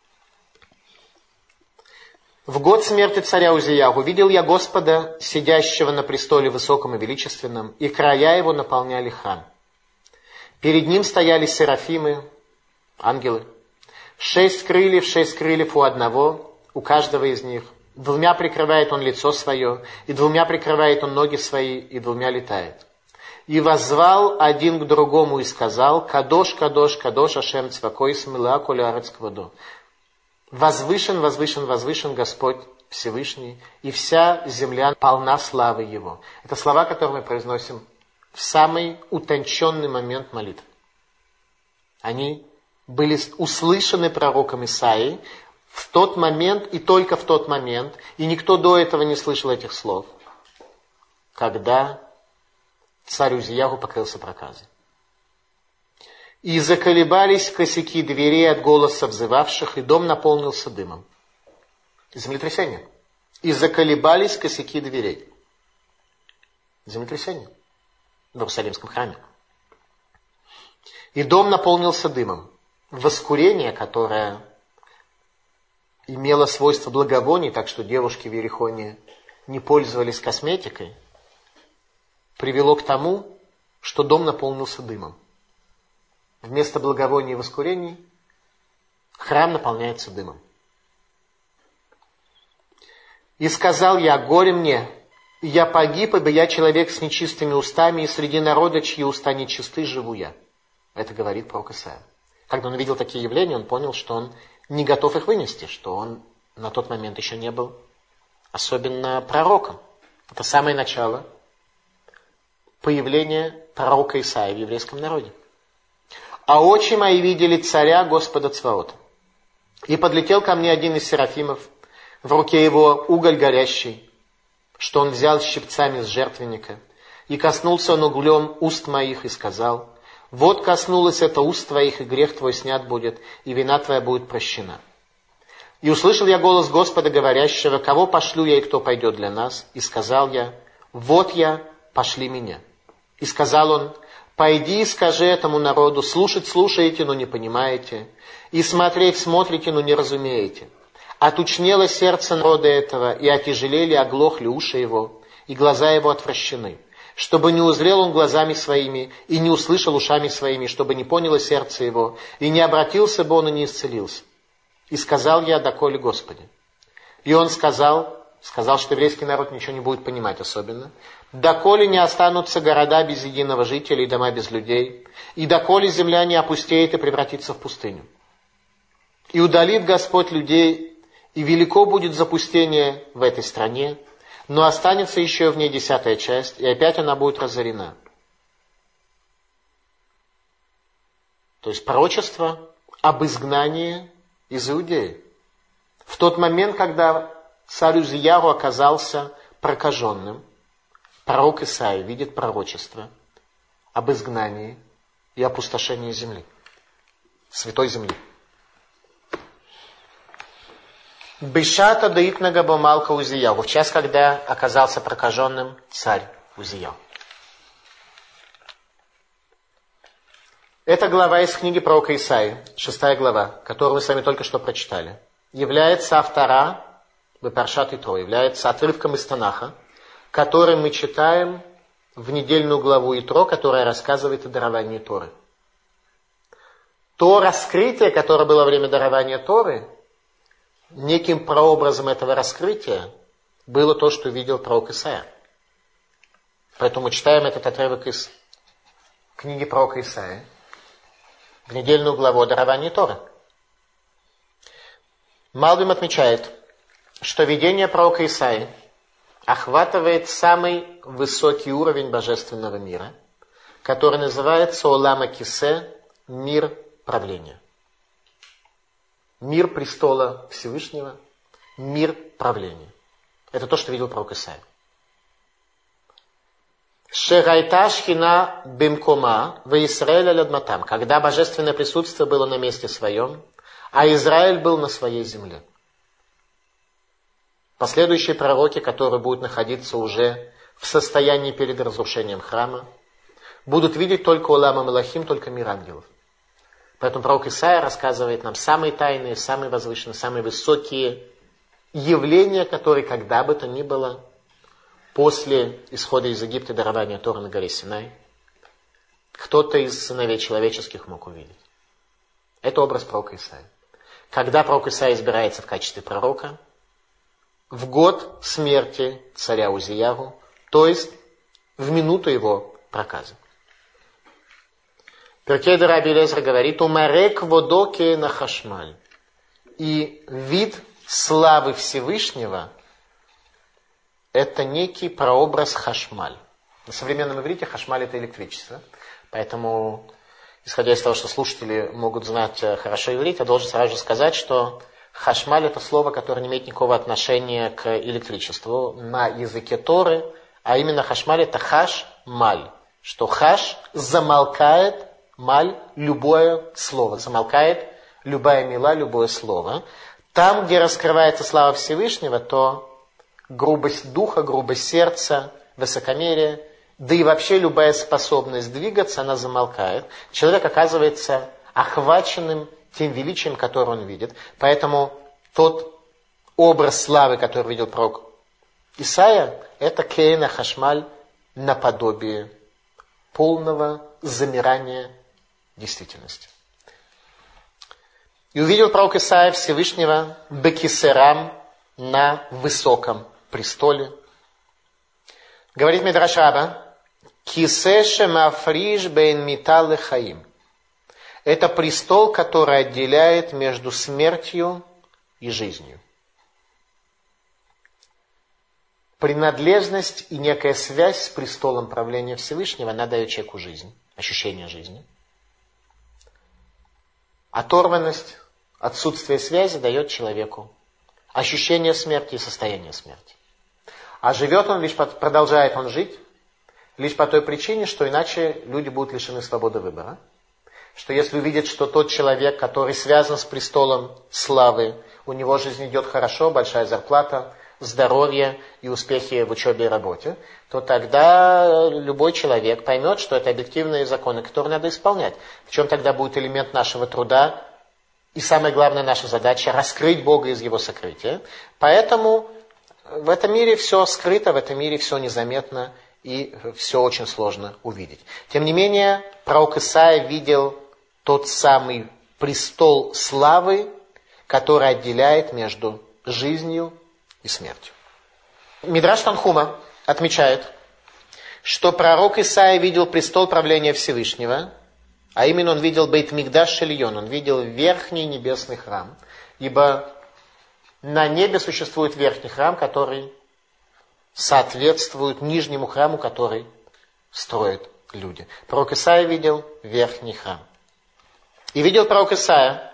[SPEAKER 1] В год смерти царя Узияху видел я Господа, сидящего на престоле высоком и величественном, и края его наполняли храм. Перед ним стояли серафимы, ангелы. Шесть крыльев, шесть крыльев у одного, у каждого из них. Двумя прикрывает он лицо свое, и двумя прикрывает он ноги свои, и двумя летает. И воззвал один к другому и сказал: «Кадош, кадош, кадош, Ашем Цвакойс, мила коля арец квадо». Возвышен, возвышен, возвышен Господь Всевышний, и вся земля полна славы Его. Это слова, которые мы произносим в самый утонченный момент молитвы. Они были услышаны пророком Исаией в тот момент и только в тот момент, и никто до этого не слышал этих слов, когда царь Узияху покрылся проказой. И заколебались косяки дверей от голоса взывавших, и дом наполнился дымом. Землетрясение. И заколебались косяки дверей. Землетрясение в Иерусалимском храме. И дом наполнился дымом. Воскурение, которое имело свойство благовоний, так что девушки в Иерихоне не пользовались косметикой, привело к тому, что дом наполнился дымом. Вместо благовоний и воскурений храм наполняется дымом. «И сказал я: горе мне, я погиб, ибо я человек с нечистыми устами, и среди народа, чьи уста нечисты, живу я». Это говорит пророк Исаия. Когда он увидел такие явления, он понял, что он не готов их вынести, что он на тот момент еще не был особенно пророком. Это самое начало появления пророка Исаии в еврейском народе. «А очи мои видели царя Господа Цваота. И подлетел ко мне один из серафимов, в руке его уголь горящий, что он взял щипцами с жертвенника, и коснулся он углем уст моих и сказал: вот коснулось это уст твоих, и грех твой снят будет, и вина твоя будет прощена. И услышал я голос Господа, говорящего: кого пошлю я, и кто пойдет для нас? И сказал я: вот я, пошли меня. И сказал он: пойди и скажи этому народу: слушать слушаете, но не понимаете, и смотреть смотрите, но не разумеете. Отучнело сердце народа этого, и отяжелели, оглохли уши его, и глаза его отвращены, чтобы не узрел он глазами своими, и не услышал ушами своими, чтобы не поняло сердце его, и не обратился бы он, и не исцелился. И сказал я: доколе, Господи? И он сказал, сказал, что еврейский народ ничего не будет понимать особенно: доколе не останутся города без единого жителя и дома без людей, и доколе земля не опустеет и превратится в пустыню. И удалит Господь людей, и велико будет запустение в этой стране, но останется еще в ней десятая часть, и опять она будет разорена». То есть пророчество об изгнании из Иудеи. В тот момент, когда царь Узияху оказался прокаженным, пророк Исаия видит пророчество об изгнании и опустошении земли, святой земли. Бешата даит нагабамалка Узияху, в час, когда оказался прокаженным царь Узияху. Эта глава из книги пророка Исаии, шестая глава, которую мы с вами только что прочитали, является автора Бепаршат Итро, является отрывком из Танаха, который мы читаем в недельную главу Итро, которая рассказывает о даровании Торы. То раскрытие, которое было во время дарования Торы, неким прообразом этого раскрытия было то, что видел пророк Исаия. Поэтому мы читаем этот отрывок из книги пророка Исаии, в недельную главу о даровании Торы. Малбим отмечает, что видение пророка Исаии охватывает самый высокий уровень божественного мира, который называется Олама Кисе, мир правления. Мир престола Всевышнего, мир правления. Это то, что видел пророк Исаия. Шерайта шхина бимкома в Израиле лядматам, когда божественное присутствие было на месте своем, а Израиль был на своей земле. последующие пророки, которые будут находиться уже в состоянии перед разрушением храма, будут видеть только Олам Мелахим, только мир ангелов. Поэтому пророк Исаия рассказывает нам самые тайные, самые возвышенные, самые высокие явления, которые когда бы то ни было после исхода из Египта и дарования Торы на горе Синай кто-то из сыновей человеческих мог увидеть. Это образ пророка Исаия. Когда пророк Исаия избирается в качестве пророка? В год смерти царя Узияру, то есть в минуту его проказа. Перкей де Раби Элиэзер говорит: «Умарек водоке на хашмаль». И вид славы Всевышнего – это некий прообраз хашмаль. На современном иврите хашмаль – это электричество. Поэтому, исходя из того, что слушатели могут знать хорошо иврит, я должен сразу же сказать, что хашмаль – это слово, которое не имеет никакого отношения к электричеству на языке Торы, а именно хашмаль – это хаш-маль, что хаш замолкает, маль – любое слово, замолкает любая мила, любое слово. Там, где раскрывается слава Всевышнего, то грубость духа, грубость сердца, высокомерие, да и вообще любая способность двигаться, она замолкает. Человек оказывается охваченным тем величием, которое он видит. Поэтому тот образ славы, который видел пророк Исаия, это кейна хашмаль наподобие полного замирания действительности. И увидел пророк Исаия Всевышнего бекисерам на высоком престоле. Говорит Мидраш Раба: «Кисе шемафриш бейн мита лехаим». Это престол, который отделяет между смертью и жизнью. Принадлежность и некая связь с престолом правления Всевышнего, она дает человеку жизнь, ощущение жизни. Оторванность, отсутствие связи дает человеку ощущение смерти и состояние смерти. А живет он, лишь под, продолжает он жить, лишь по той причине, что иначе люди будут лишены свободы выбора. Что если увидят, что тот человек, который связан с престолом славы, у него жизнь идет хорошо, большая зарплата, здоровье и успехи в учебе и работе, то тогда любой человек поймет, что это объективные законы, которые надо исполнять. В чем тогда будет элемент нашего труда? И самое главное, наша задача – раскрыть Бога из Его сокрытия. Поэтому в этом мире все скрыто, в этом мире все незаметно и все очень сложно увидеть. Тем не менее, пророк Исаия видел тот самый престол славы, который отделяет между жизнью и смертью. Мидраш Танхума отмечает, что пророк Исаия видел престол правления Всевышнего, а именно он видел Бейт Микдаш Шельон, он видел верхний небесный храм, ибо на небе существует верхний храм, который соответствует нижнему храму, который строят люди. Пророк Исаия видел верхний храм. И видел пророк Исаия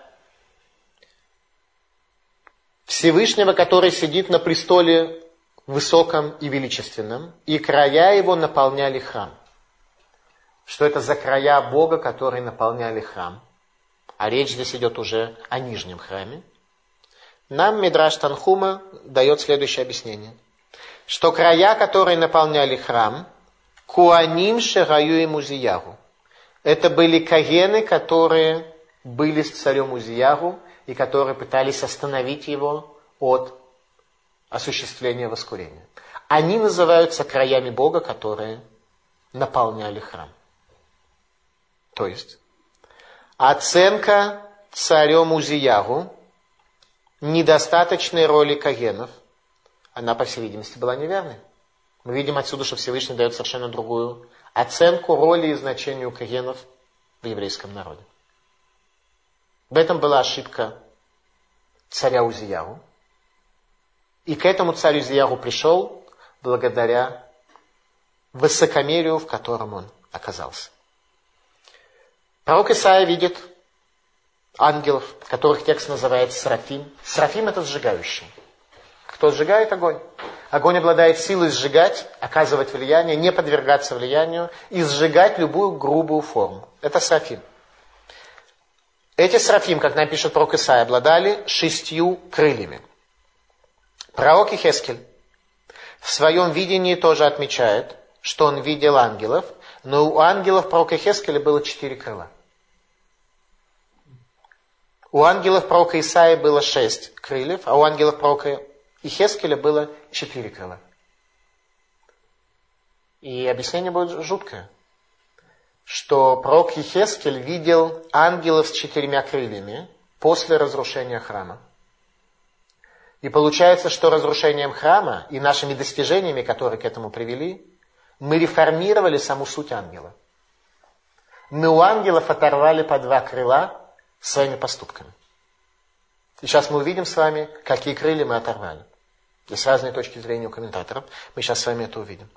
[SPEAKER 1] Всевышнего, который сидит на престоле высоком и величественном, и края его наполняли храм. Что это за края Бога, которые наполняли храм? А речь здесь идет уже о нижнем храме. Нам Мидраш Танхума дает следующее объяснение. Что края, которые наполняли храм, куаним шераю и музияру. Это были каены, которые были с царем Узияру и которые пытались остановить его от осуществления воскурения. Они называются краями Бога, которые наполняли храм. То есть, оценка царем Узияру недостаточной роли каенов, она, по всей видимости, была неверной. Мы видим отсюда, что Всевышний дает совершенно другую оценку роли и значению каенов в еврейском народе. В этом была ошибка царя Узияру. И к этому царю Узияру пришел благодаря высокомерию, в котором он оказался. Пророк Исаия видит ангелов, которых текст называет Серафим. Серафим – это сжигающий. Кто сжигает огонь? Огонь обладает силой сжигать, оказывать влияние, не подвергаться влиянию и сжигать любую грубую форму. Это Серафим. Эти Серафим, как нам пишет пророк Исаия, обладали шестью крыльями. Пророк Ихескель в своем видении тоже отмечает, что он видел ангелов, но у ангелов пророка Ихескеля было четыре крыла. У ангелов пророка Исаии было шесть крыльев, а у ангелов пророка Ихескеля было четыре крыла. И объяснение будет жуткое, что пророк Ихескель видел ангелов с четырьмя крыльями после разрушения храма. И получается, что разрушением храма и нашими достижениями, которые к этому привели, мы реформировали саму суть ангела. Мы у ангелов оторвали по два крыла своими поступками. И сейчас мы увидим с вами, какие крылья мы оторвали. Есть разные точки зрения у комментаторов. Мы сейчас с вами это увидим.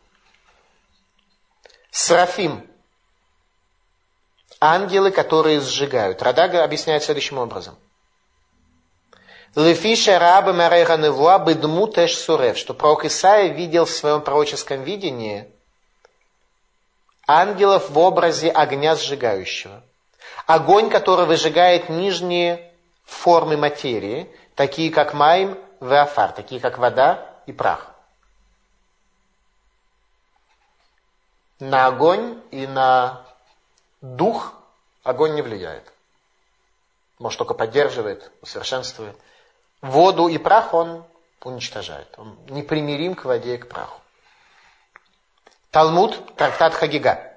[SPEAKER 1] Серафим. Ангелы, которые сжигают. Радага объясняет следующим образом. Лефиша раба мареха невуа бедму тэш сурев, что пророк Исаия видел в своем пророческом видении ангелов в образе огня сжигающего. Огонь, который выжигает нижние формы материи, такие как маим веафар, такие как вода и прах. На огонь и на дух огонь не влияет. Может, только поддерживает, усовершенствует. Воду и прах он уничтожает. Он непримирим к воде и к праху. Талмуд, трактат Хагига.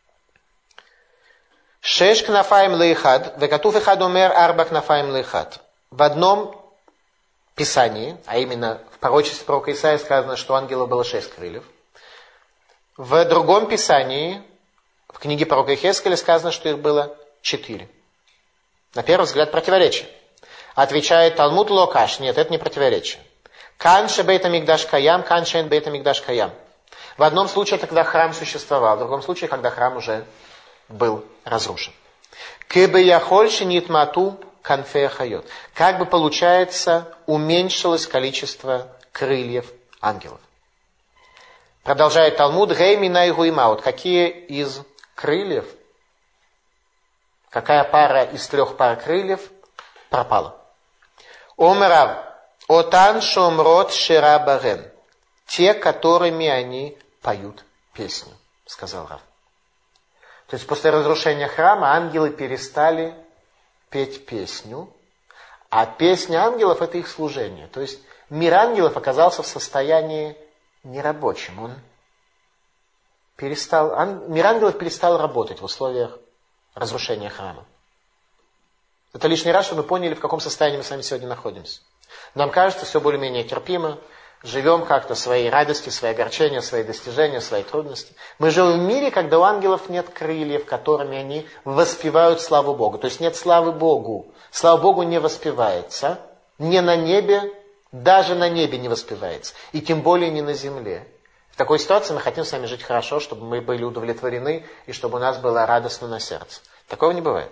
[SPEAKER 1] Шеш кнафаим лейхад, векатуф эхад омер арба кнафаим лейхад. В одном писании, а именно в пророчестве пророка Исаии сказано, что у ангелов было шесть крыльев. В другом писании, в книге пророка Ихескеля, сказано, что их было четыре. На первый взгляд противоречие. Отвечает Талмуд Локаш. Нет, это не противоречие. Канше бейта мигдаш каям, канше эн бейта мигдаш каям. В одном случае это когда храм существовал, в другом случае, когда храм уже был разрушен. Кебе яхольши нитмату канфея хайот. Как бы получается, уменьшилось количество крыльев ангелов. Продолжает Талмуд. Гейми найгуимаут. Какие из крыльев, какая пара из трех пар крыльев пропала? Омрав, отан шомрот ширабарен. Те, которыми они поют песню, сказал Рав. То есть после разрушения храма ангелы перестали петь песню, а песня ангелов это их служение. То есть мир ангелов оказался в состоянии нерабочем. Он перестал, ан, мир ангелов перестал работать в условиях разрушения храма. Это лишний раз, чтобы мы поняли, в каком состоянии мы с вами сегодня находимся. Нам кажется, все более-менее терпимо. Живем как-то свои радости, свои огорчения, свои достижения, свои трудности. Мы живем в мире, когда у ангелов нет крыльев, которыми они воспевают славу Богу. То есть нет славы Богу. Слава Богу не воспевается. Не на небе, даже на небе не воспевается. И тем более не на земле. В такой ситуации мы хотим с вами жить хорошо, чтобы мы были удовлетворены и чтобы у нас было радостно на сердце. Такого не бывает.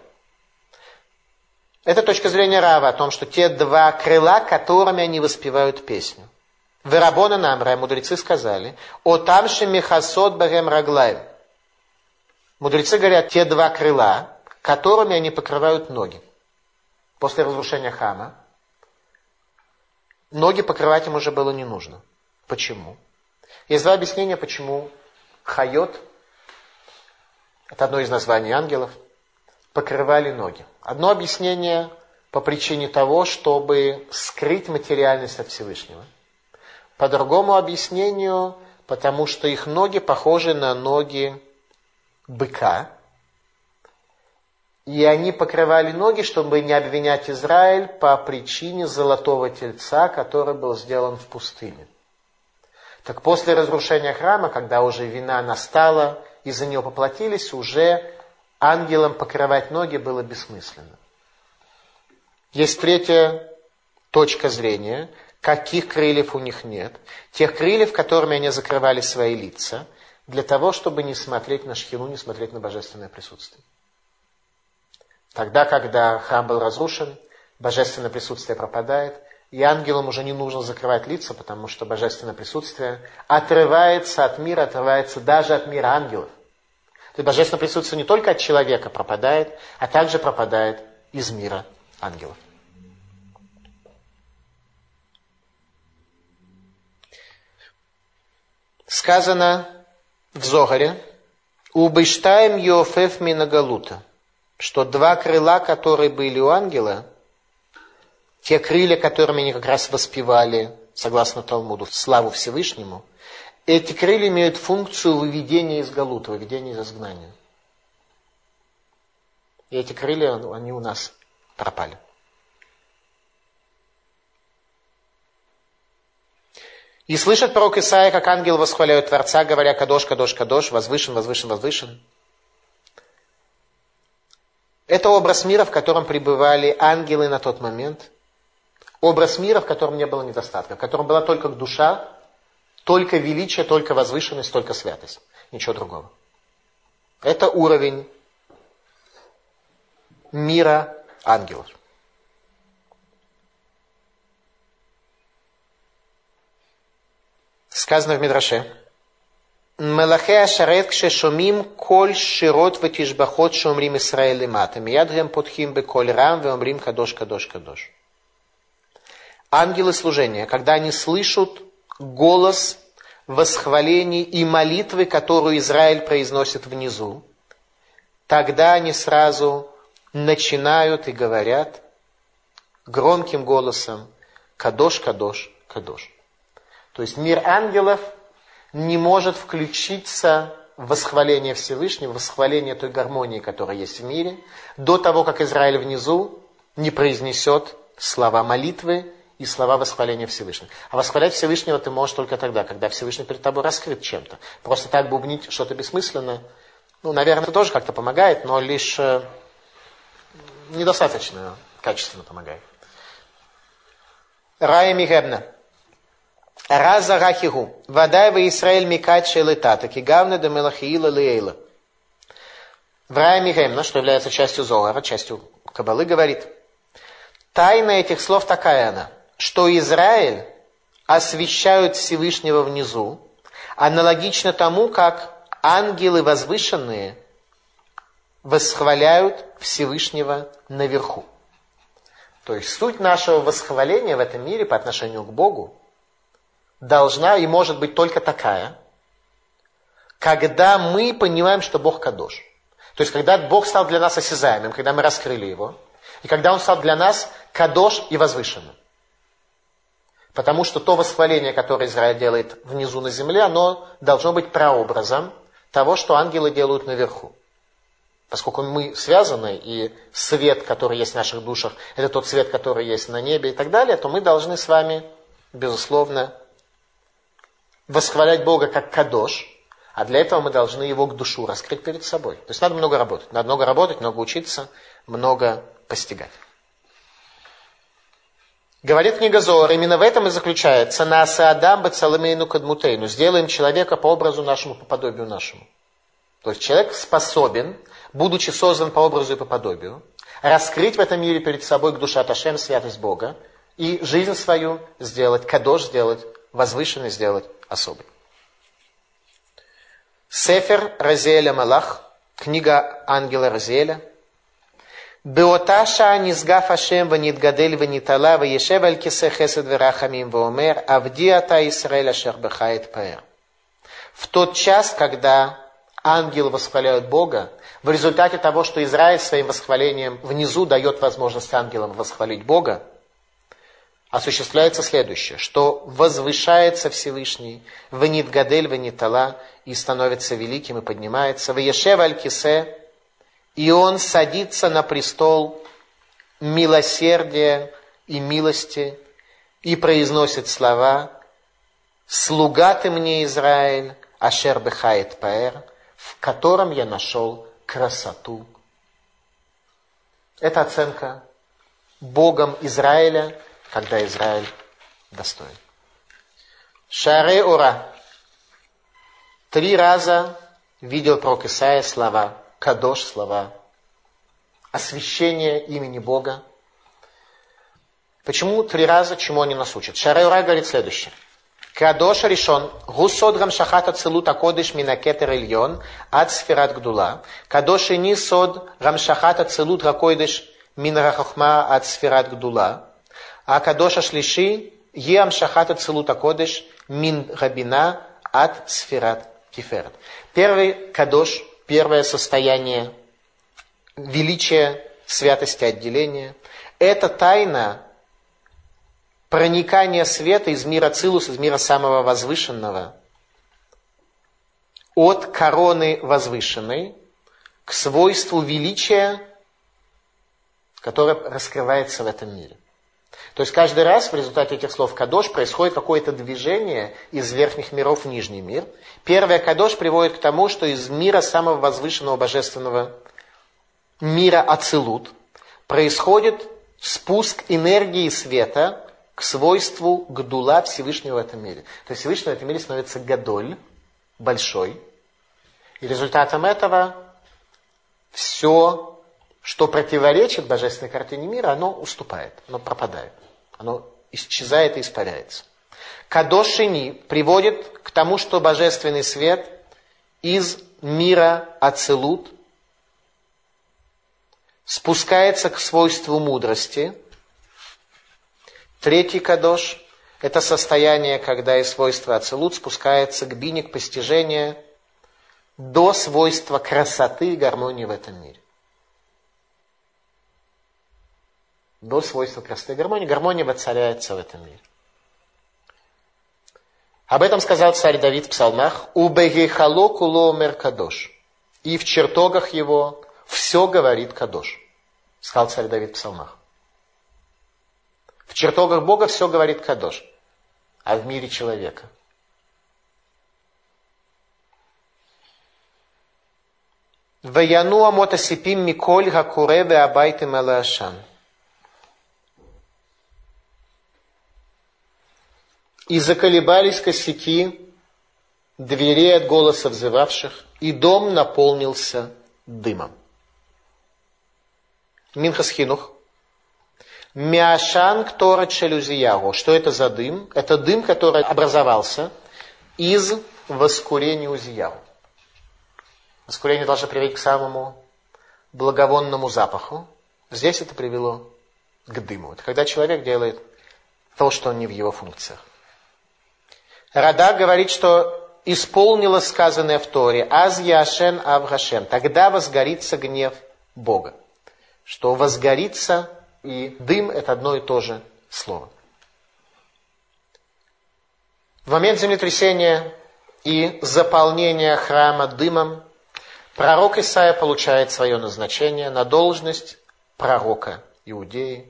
[SPEAKER 1] Это точка зрения Рава о том, что те два крыла, которыми они воспевают песню. Верабона намра, мудрецы сказали, о тамши мехасот багем раглаем. Мудрецы говорят, те два крыла, которыми они покрывают ноги. После разрушения храма ноги покрывать им уже было не нужно. Почему? Есть два объяснения, почему хайот, это одно из названий ангелов, покрывали ноги. Одно объяснение по причине того, чтобы скрыть материальность от Всевышнего. По другому объяснению, потому что их ноги похожи на ноги быка. И они покрывали ноги, чтобы не обвинять Израиль по причине золотого тельца, который был сделан в пустыне. Так после разрушения храма, когда уже вина настала, и за нее поплатились, уже ангелам покрывать ноги было бессмысленно. Есть третья точка зрения, каких крыльев у них нет. Тех крыльев, которыми они закрывали свои лица, для того, чтобы не смотреть на шхину, не смотреть на божественное присутствие. Тогда, когда храм был разрушен, божественное присутствие пропадает, и ангелам уже не нужно закрывать лица, потому что божественное присутствие отрывается от мира, отрывается даже от мира ангелов. То есть божественное присутствие не только от человека пропадает, а также пропадает из мира ангелов. Сказано в Зогаре, «Убыштаем Йофеф Минагалута», что два крыла, которые были у ангела, те крылья, которыми они как раз воспевали, согласно Талмуду, славу Всевышнему, эти крылья имеют функцию выведения из Галута, выведения из изгнания. И эти крылья, они у нас пропали. И слышит пророк Исаия, как ангелы восхваляют Творца, говоря: «Кадош, Кадош, Кадош, возвышен, возвышен, возвышен». Это образ мира, в котором пребывали ангелы на тот момент. Образ мира, в котором не было недостатка, в котором была только душа, только величие, только возвышенность, только святость. Ничего другого. Это уровень мира ангелов. Сказано в Мидраше: «Мелахе ашарет кшешомим коль широт ватишбахот шомрим Исраэль лемата, мияд гем потхим беколь рам веомрим кадош, кадош, кадош». Ангелы служения, когда они слышат голос восхвалений и молитвы, которую Израиль произносит внизу, тогда они сразу начинают и говорят громким голосом: «Кадош, кадош, кадош». То есть мир ангелов не может включиться в восхваление Всевышнего, в восхваление той гармонии, которая есть в мире, до того, как Израиль внизу не произнесет слова молитвы и слова восхваления Всевышнего. А восхвалять Всевышнего ты можешь только тогда, когда Всевышний перед тобой раскрыт чем-то. Просто так бубнить что-то бессмысленное, ну, наверное, это тоже как-то помогает, но лишь э, недостаточно качественно помогает. Рая Мигебна. Раза Рахигу. Вадай в Исраэль Микат Шелетата. Кигавна де Мелахиила Лейла. В Рая Мигебна, что является частью Зоара, частью Каббалы, говорит: тайна этих слов такая она, что Израиль освящают Всевышнего внизу, аналогично тому, как ангелы возвышенные восхваляют Всевышнего наверху. То есть суть нашего восхваления в этом мире по отношению к Богу должна и может быть только такая, когда мы понимаем, что Бог Кадош. То есть когда Бог стал для нас осязаемым, когда мы раскрыли Его, и когда Он стал для нас Кадош и возвышенным. Потому что то восхваление, которое Израиль делает внизу на земле, оно должно быть прообразом того, что ангелы делают наверху. Поскольку мы связаны, и свет, который есть в наших душах, это тот свет, который есть на небе и так далее, то мы должны с вами, безусловно, восхвалять Бога как Кадош, а для этого мы должны Его к душу раскрыть перед собой. То есть надо много работать. Надо много работать, много учиться, много постигать. Говорит книга Зоар, именно в этом и заключается «Нааса Адам бацаламейну кадмутейну». Сделаем человека по образу нашему, по подобию нашему. То есть человек способен, будучи создан по образу и по подобию, раскрыть в этом мире перед собой к душе Ташем святость Бога и жизнь свою сделать, кадош сделать, возвышенный сделать особый. Сефер Разиэля Малах, книга ангела Разиэля. Беоташа низгав Ашем ванитгадель ванитала ваешев аль кисе хесед верахамим ваомер авди ата Исраэль ашер бехает паэр. В тот час, когда ангелы восхваляют Бога, в результате того, что Израиль своим восхвалением внизу дает возможность ангелам восхвалить Бога, осуществляется следующее, что возвышается Всевышний, ванитгадель ванитала, и становится великим и поднимается, ваешев аль кисе, и он садится на престол милосердия и милости и произносит слова: «Слуга ты мне, Израиль, ашер бехает паэр», в котором я нашел красоту. Это оценка Богом Израиля, когда Израиль достоин. Шаре Ора. Три раза видел пророк Исаия слова Кадош, слова освящение имени Бога. Почему три раза, чему они нас учат? Шаре Ора говорит следующее. Кадош решен, гусод гамшахат ацелут акодыш минакетер ильон ад сферат гдула. Кадош ини сод гамшахат ацелут ракойдыш минарахахма ад сферат гдула. А кадош ашлиши ем шахат ацелут акодыш мин рабина от сферат тиферет. Первый кадош, первое состояние величия, святости, отделения, это тайна проникания света из мира Цилус, из мира самого возвышенного, от короны возвышенной к свойству величия, которое раскрывается в этом мире. То есть каждый раз в результате этих слов кадош происходит какое-то движение из верхних миров в нижний мир. Первое кадош приводит к тому, что из мира самого возвышенного божественного мира Ацилут происходит спуск энергии света к свойству гдула Всевышнего в этом мире. То есть Всевышний в этом мире становится гадоль, большой. И результатом этого все, что противоречит божественной картине мира, оно уступает, оно пропадает. Оно исчезает и испаряется. Кадош шени приводит к тому, что божественный свет из мира Ацилут спускается к свойству мудрости. Третий кадош – это состояние, когда из свойства Ацилут спускается к бине, к постижению до свойства красоты и гармонии в этом мире. До свойства красоты и гармонии. Гармония воцаряется в этом мире. Об этом сказал царь Давид в псалмах. «Убегейхало куло омер кадош». И в чертогах его все говорит кадош. Сказал царь Давид в псалмах. В чертогах Бога все говорит кадош. А в мире человека. «Ваяну амот асипим миколь гакуре веабайты мелаашан». И заколебались косяки дверей от голоса взывавших, и дом наполнился дымом. Минхас Хинух. Мяшан кторет шелюзиягу. Что это за дым? Это дым, который образовался из воскурения Узиягу. Воскурение должно привести к самому благовонному запаху. Здесь это привело к дыму. Это когда человек делает то, что не в его функциях. Рада говорит, что исполнилось сказанное в Торе «Аз яшен авгашем». Тогда возгорится гнев Бога. Что возгорится и дым – это одно и то же слово. В момент землетрясения и заполнения храма дымом пророк Исаия получает свое назначение на должность пророка Иудеи.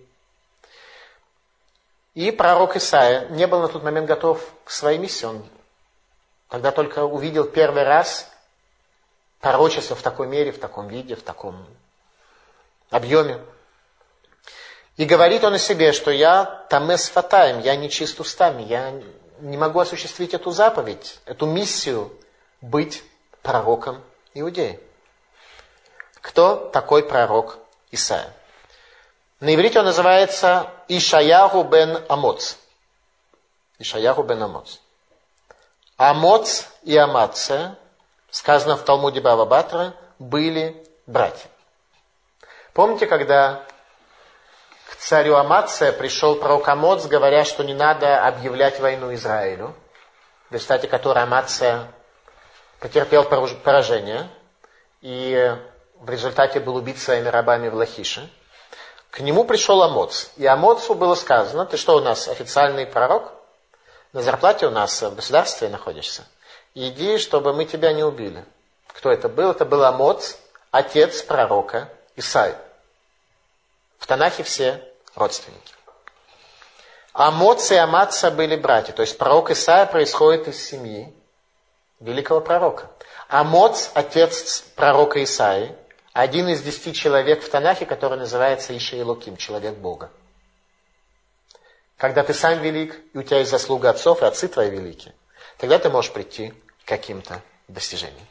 [SPEAKER 1] И пророк Исаия не был на тот момент готов к своей миссии. Он тогда только увидел первый раз пророчество в такой мере, в таком виде, в таком объеме. И говорит он о себе, что я тамес фатаем, я нечист устами, я не могу осуществить эту заповедь, эту миссию быть пророком Иудеи. Кто такой пророк Исаия? На иврите он называется Ишаяху бен Амоц. Ишаяху бен Амоц. Амоц и Амация, сказано в Талмуде Бава Батра, были братья. Помните, когда к царю Амация пришел пророк Амоц, говоря, что не надо объявлять войну Израилю, в результате которой Амация потерпел поражение и в результате был убит своими рабами в Лахише. К нему пришел Амоц. И Амоцу было сказано: ты что, у нас официальный пророк? На зарплате у нас в государстве находишься. Иди, чтобы мы тебя не убили. Кто это был? Это был Амоц, отец пророка Исаии. В Танахе все родственники. Амоц и Амация были братья. То есть пророк Исаия происходит из семьи великого пророка. Амоц, отец пророка Исаии, один из десяти человек в Танахе, который называется Иша Элоким, человек Бога. Когда ты сам велик, и у тебя есть заслуга отцов, и отцы твои велики, тогда ты можешь прийти к каким-то достижениям.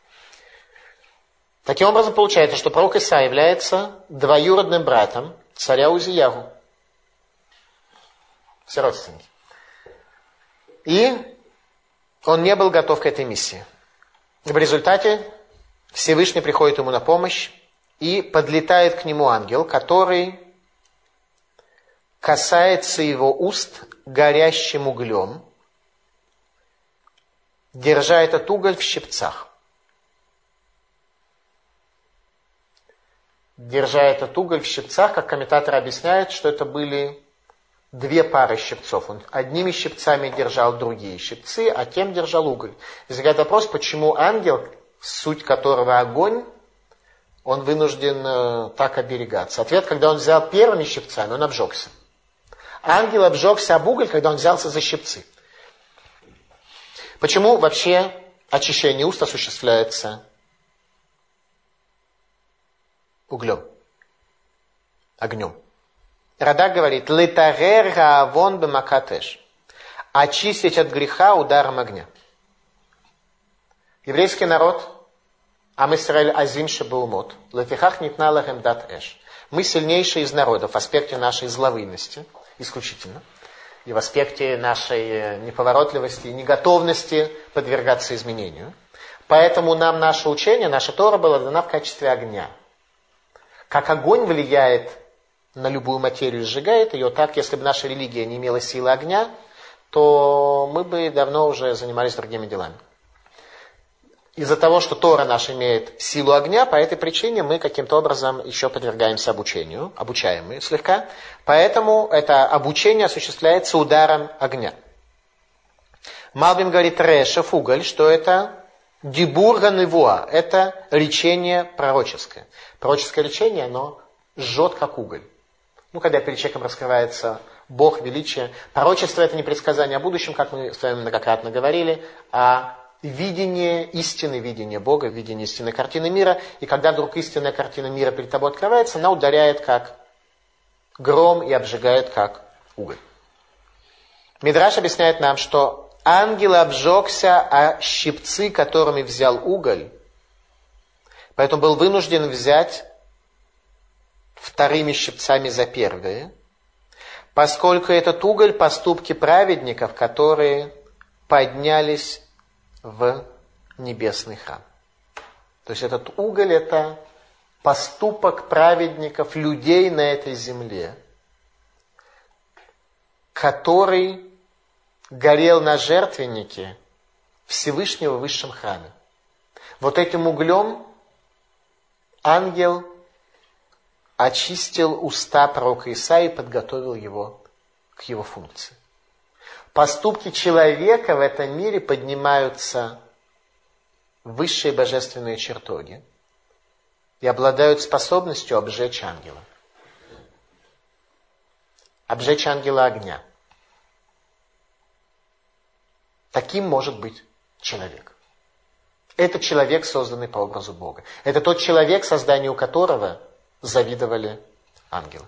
[SPEAKER 1] Таким образом, получается, что пророк Исаия является двоюродным братом царя Узиягу. Все родственники. И он не был готов к этой миссии. В результате Всевышний приходит ему на помощь, и подлетает к нему ангел, который касается его уст горящим углем, держа этот уголь в щипцах. Держа этот уголь в щипцах, как комментатор объясняет, что это были две пары щипцов. Он одними щипцами держал другие щипцы, а тем держал уголь. Возникает вопрос, почему ангел, суть которого огонь, он вынужден э, так оберегаться. Ответ, когда он взял первыми щипцами, он обжегся. Ангел обжегся об уголь, когда он взялся за щипцы. Почему вообще очищение уст осуществляется углем, огнем? Радак говорит, «Литарер гаавон бемакатеш» – очистить от греха ударом огня. Еврейский народ, Ам Исраэль азим шебеумот, лефихах нитна лахем дат эш. Мы сильнейшие из народов в аспекте нашей зловынности, исключительно, и в аспекте нашей неповоротливости и неготовности подвергаться изменению. Поэтому нам наше учение, наша Тора была дана в качестве огня. Как огонь влияет на любую материю, сжигает ее, так, если бы наша религия не имела силы огня, то мы бы давно уже занимались другими делами. Из-за того, что Тора наша имеет силу огня, по этой причине мы каким-то образом еще подвергаемся обучению, обучаемые слегка. Поэтому это обучение осуществляется ударом огня. Малбим говорит решев, уголь, что это дибурга невуа, это речение пророческое. Пророческое речение, оно жжет как уголь. Ну, когда перед человеком раскрывается Бог, величие. Пророчество это не предсказание о будущем, как мы с вами многократно говорили, а видение истины, видение Бога, видение истинной картины мира. И когда вдруг истинная картина мира перед тобой открывается, она ударяет как гром и обжигает как уголь. Мидраш объясняет нам, что ангел обжегся о щипцы, которыми взял уголь, поэтому был вынужден взять вторыми щипцами за первые, поскольку этот уголь – поступки праведников, которые поднялись в небесный храм. То есть этот уголь – это поступок праведников, людей на этой земле, который горел на жертвеннике Всевышнего в высшем храме. Вот этим углем ангел очистил уста пророка Исаии и подготовил его к его функции. Поступки человека в этом мире поднимаются в высшие божественные чертоги и обладают способностью обжечь ангела. Обжечь ангела огня. Таким может быть человек. Это человек, созданный по образу Бога. Это тот человек, созданию которого завидовали ангелы.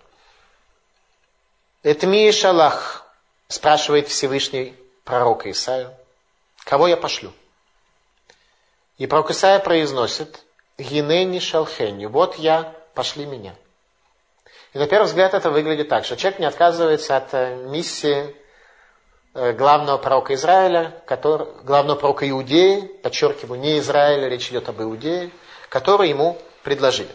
[SPEAKER 1] «Этми шалах», спрашивает Всевышний пророка Исаию, «кого я пошлю?» И пророк Исаия произносит, «Гинени шалхени», «вот я, пошли меня». И на первый взгляд это выглядит так, что человек не отказывается от миссии главного пророка Израиля, который, главного пророка Иудеи, подчеркиваю, не Израиля, речь идет об Иудее, который ему предложили.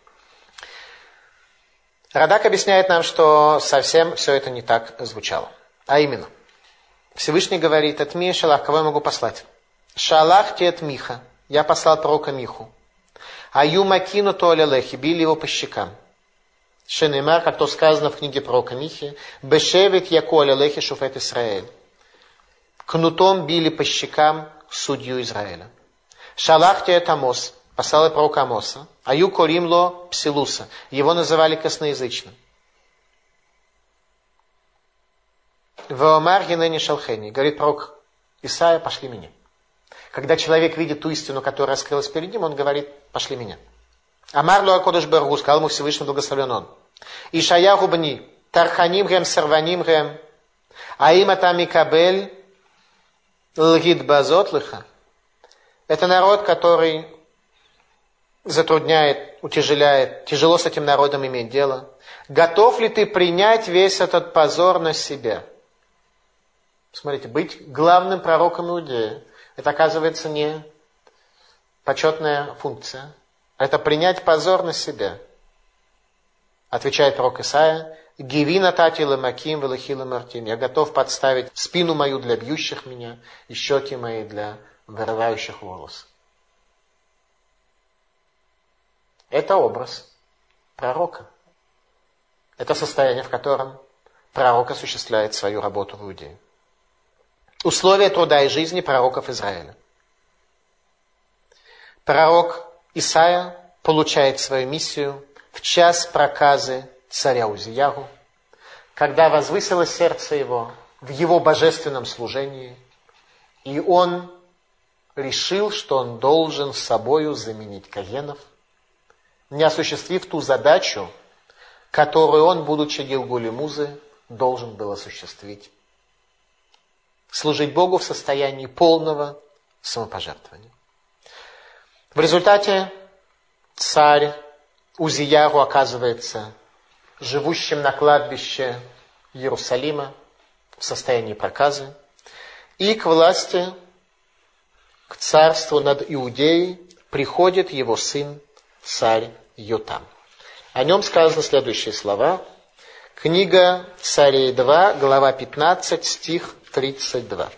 [SPEAKER 1] Радак объясняет нам, что совсем все это не так звучало. А именно, Всевышний говорит, от Мия Шалах, кого я могу послать? Шалах те от Миха, я послал пророка Миху. Аю макину то алялехи, били его по щекам. Шенемар, как то сказано в книге пророка Михи, бешевит яку алялехи шуфет Исраэль. Кнутом били по щекам судью Израиля. Шалах те от Амос, послал пророка Амоса. Аю коримло псилуса, его называли косноязычным. Ваомар генени шалхени, говорит пророк Исаия, пошли меня. Когда человек видит ту истину, которая раскрылась перед ним, он говорит, пошли меня. Амар ло акодыш баргу, сказал ему Всевышний, благословен он. Ишаяху бни, тарханим гем, сарваним гем, аим атами кабель, лгид базот лыха. Это народ, который затрудняет, утяжеляет, тяжело с этим народом иметь дело. Готов ли ты принять весь этот позор на себя? Смотрите, быть главным пророком Иудеи, это, оказывается, не почетная функция. Это принять позор на себя. Отвечает пророк Исаия, «Гивина тати ламаким велахила мартим». Я готов подставить спину мою для бьющих меня и щеки мои для вырывающих волосы. Это образ пророка. Это состояние, в котором пророк осуществляет свою работу в Иудее. Условия труда и жизни пророков Израиля. Пророк Исаия получает свою миссию в час проказы царя Узиягу, когда возвысилось сердце его в его божественном служении, и он решил, что он должен с собою заменить коэнов, не осуществив ту задачу, которую он, будучи Гилгуль-Музы, должен был осуществить. Служить Богу в состоянии полного самопожертвования. В результате царь Узиягу оказывается живущим на кладбище Иерусалима в состоянии проказы, и к власти, к царству над Иудеей приходит его сын, царь Йотам. О нем сказаны следующие слова. Книга Царей два, глава пятнадцать, стих тридцать два.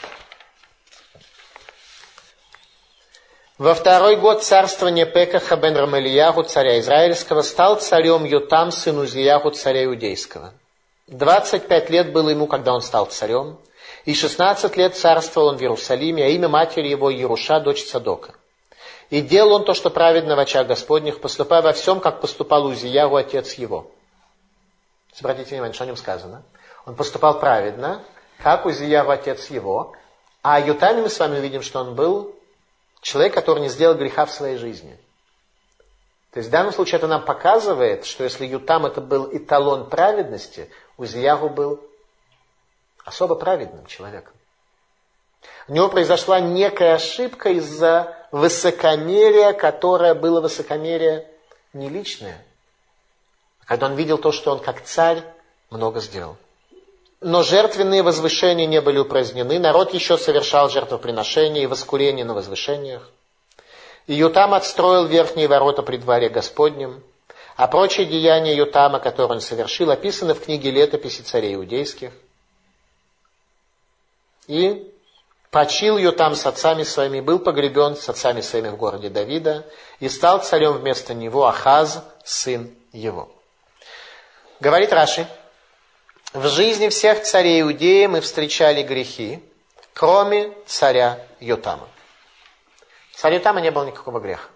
[SPEAKER 1] Во второй год царствования Пекаха бен Рамальяху, царя Израильского, стал царем Йотам, сын Узияху, царя Иудейского. Двадцать пять лет было ему, когда он стал царем, и шестнадцать лет царствовал он в Иерусалиме, а имя матери его Еруша, дочь Цадока. И делал он то, что праведно в очах Господних, поступая во всем, как поступал Узияху, отец его. Обратите внимание, что о нем сказано. Он поступал праведно, как Узияху, отец его, а о Йотаме мы с вами увидим, что он был человек, который не сделал греха в своей жизни. То есть в данном случае это нам показывает, что если Йотам это был эталон праведности, Узияху был особо праведным человеком. У него произошла некая ошибка из-за высокомерия, которое было высокомерие не личное. Когда он видел то, что он как царь много сделал. Но жертвенные возвышения не были упразднены. Народ еще совершал жертвоприношения и воскурения на возвышениях. И Йотам отстроил верхние ворота при дворе Господнем. А прочие деяния Йотама, которые он совершил, описаны в книге летописи царей иудейских. И почил Йотам с отцами своими, был погребен с отцами своими в городе Давида, и стал царем вместо него Ахаз, сын его. Говорит Раши, в жизни всех царей Иудеи мы встречали грехи, кроме царя Йотама. Царя Йотама не было никакого греха.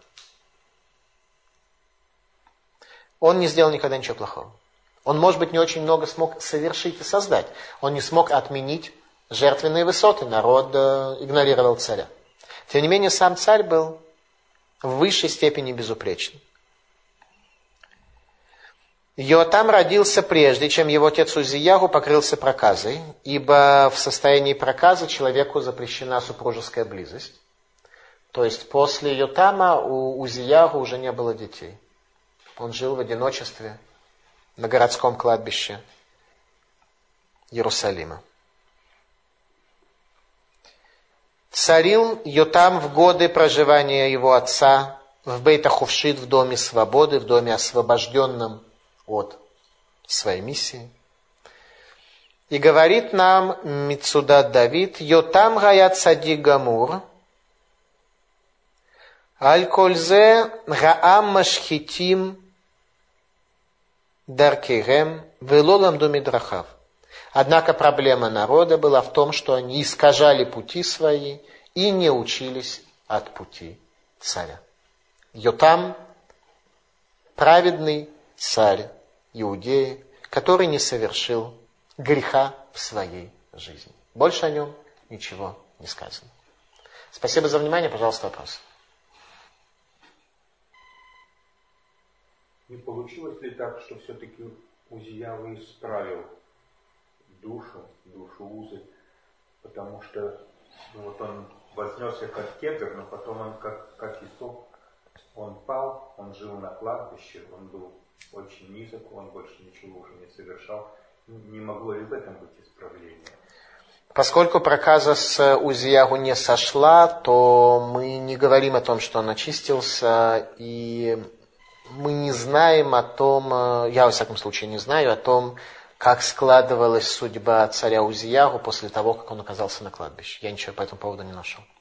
[SPEAKER 1] Он не сделал никогда ничего плохого. Он, может быть, не очень много смог совершить и создать. Он не смог отменить жертвенные высоты. Народ игнорировал царя. Тем не менее, сам царь был в высшей степени безупречен. Йотам родился прежде, чем его отец Узияху покрылся проказой, ибо в состоянии проказы человеку запрещена супружеская близость. То есть после Йотама у Узияху уже не было детей. Он жил в одиночестве на городском кладбище Иерусалима. Царил Йотам в годы проживания его отца в Бейт-Ахувшит, в доме свободы, в доме освобожденном от своей миссии. И говорит нам Мицудат Давид, Йотам гаят садик гамур, аль-кользе гаам машхитим даркегем велолам думидрахав. Однако проблема народа была в том, что они искажали пути свои и не учились от пути царя. Йотам – праведный царь Иудеи, который не совершил греха в своей жизни. Больше о нем ничего не сказано. Спасибо за внимание. Пожалуйста, вопрос.
[SPEAKER 2] Не получилось ли так, что все-таки Узияху исправил душу, душу Узы, потому что ну, вот он вознесся как кедр, но потом он как, как Исоп, он пал, он жил на кладбище, он был очень низок, он больше ничего уже не совершал. Не могло ли в этом быть исправление?
[SPEAKER 1] Поскольку проказа с Узияху не сошла, то мы не говорим о том, что он очистился, и мы не знаем о том, я во всяком случае не знаю о том, как складывалась судьба царя Узияху после того, как он оказался на кладбище. Я ничего по этому поводу не нашел.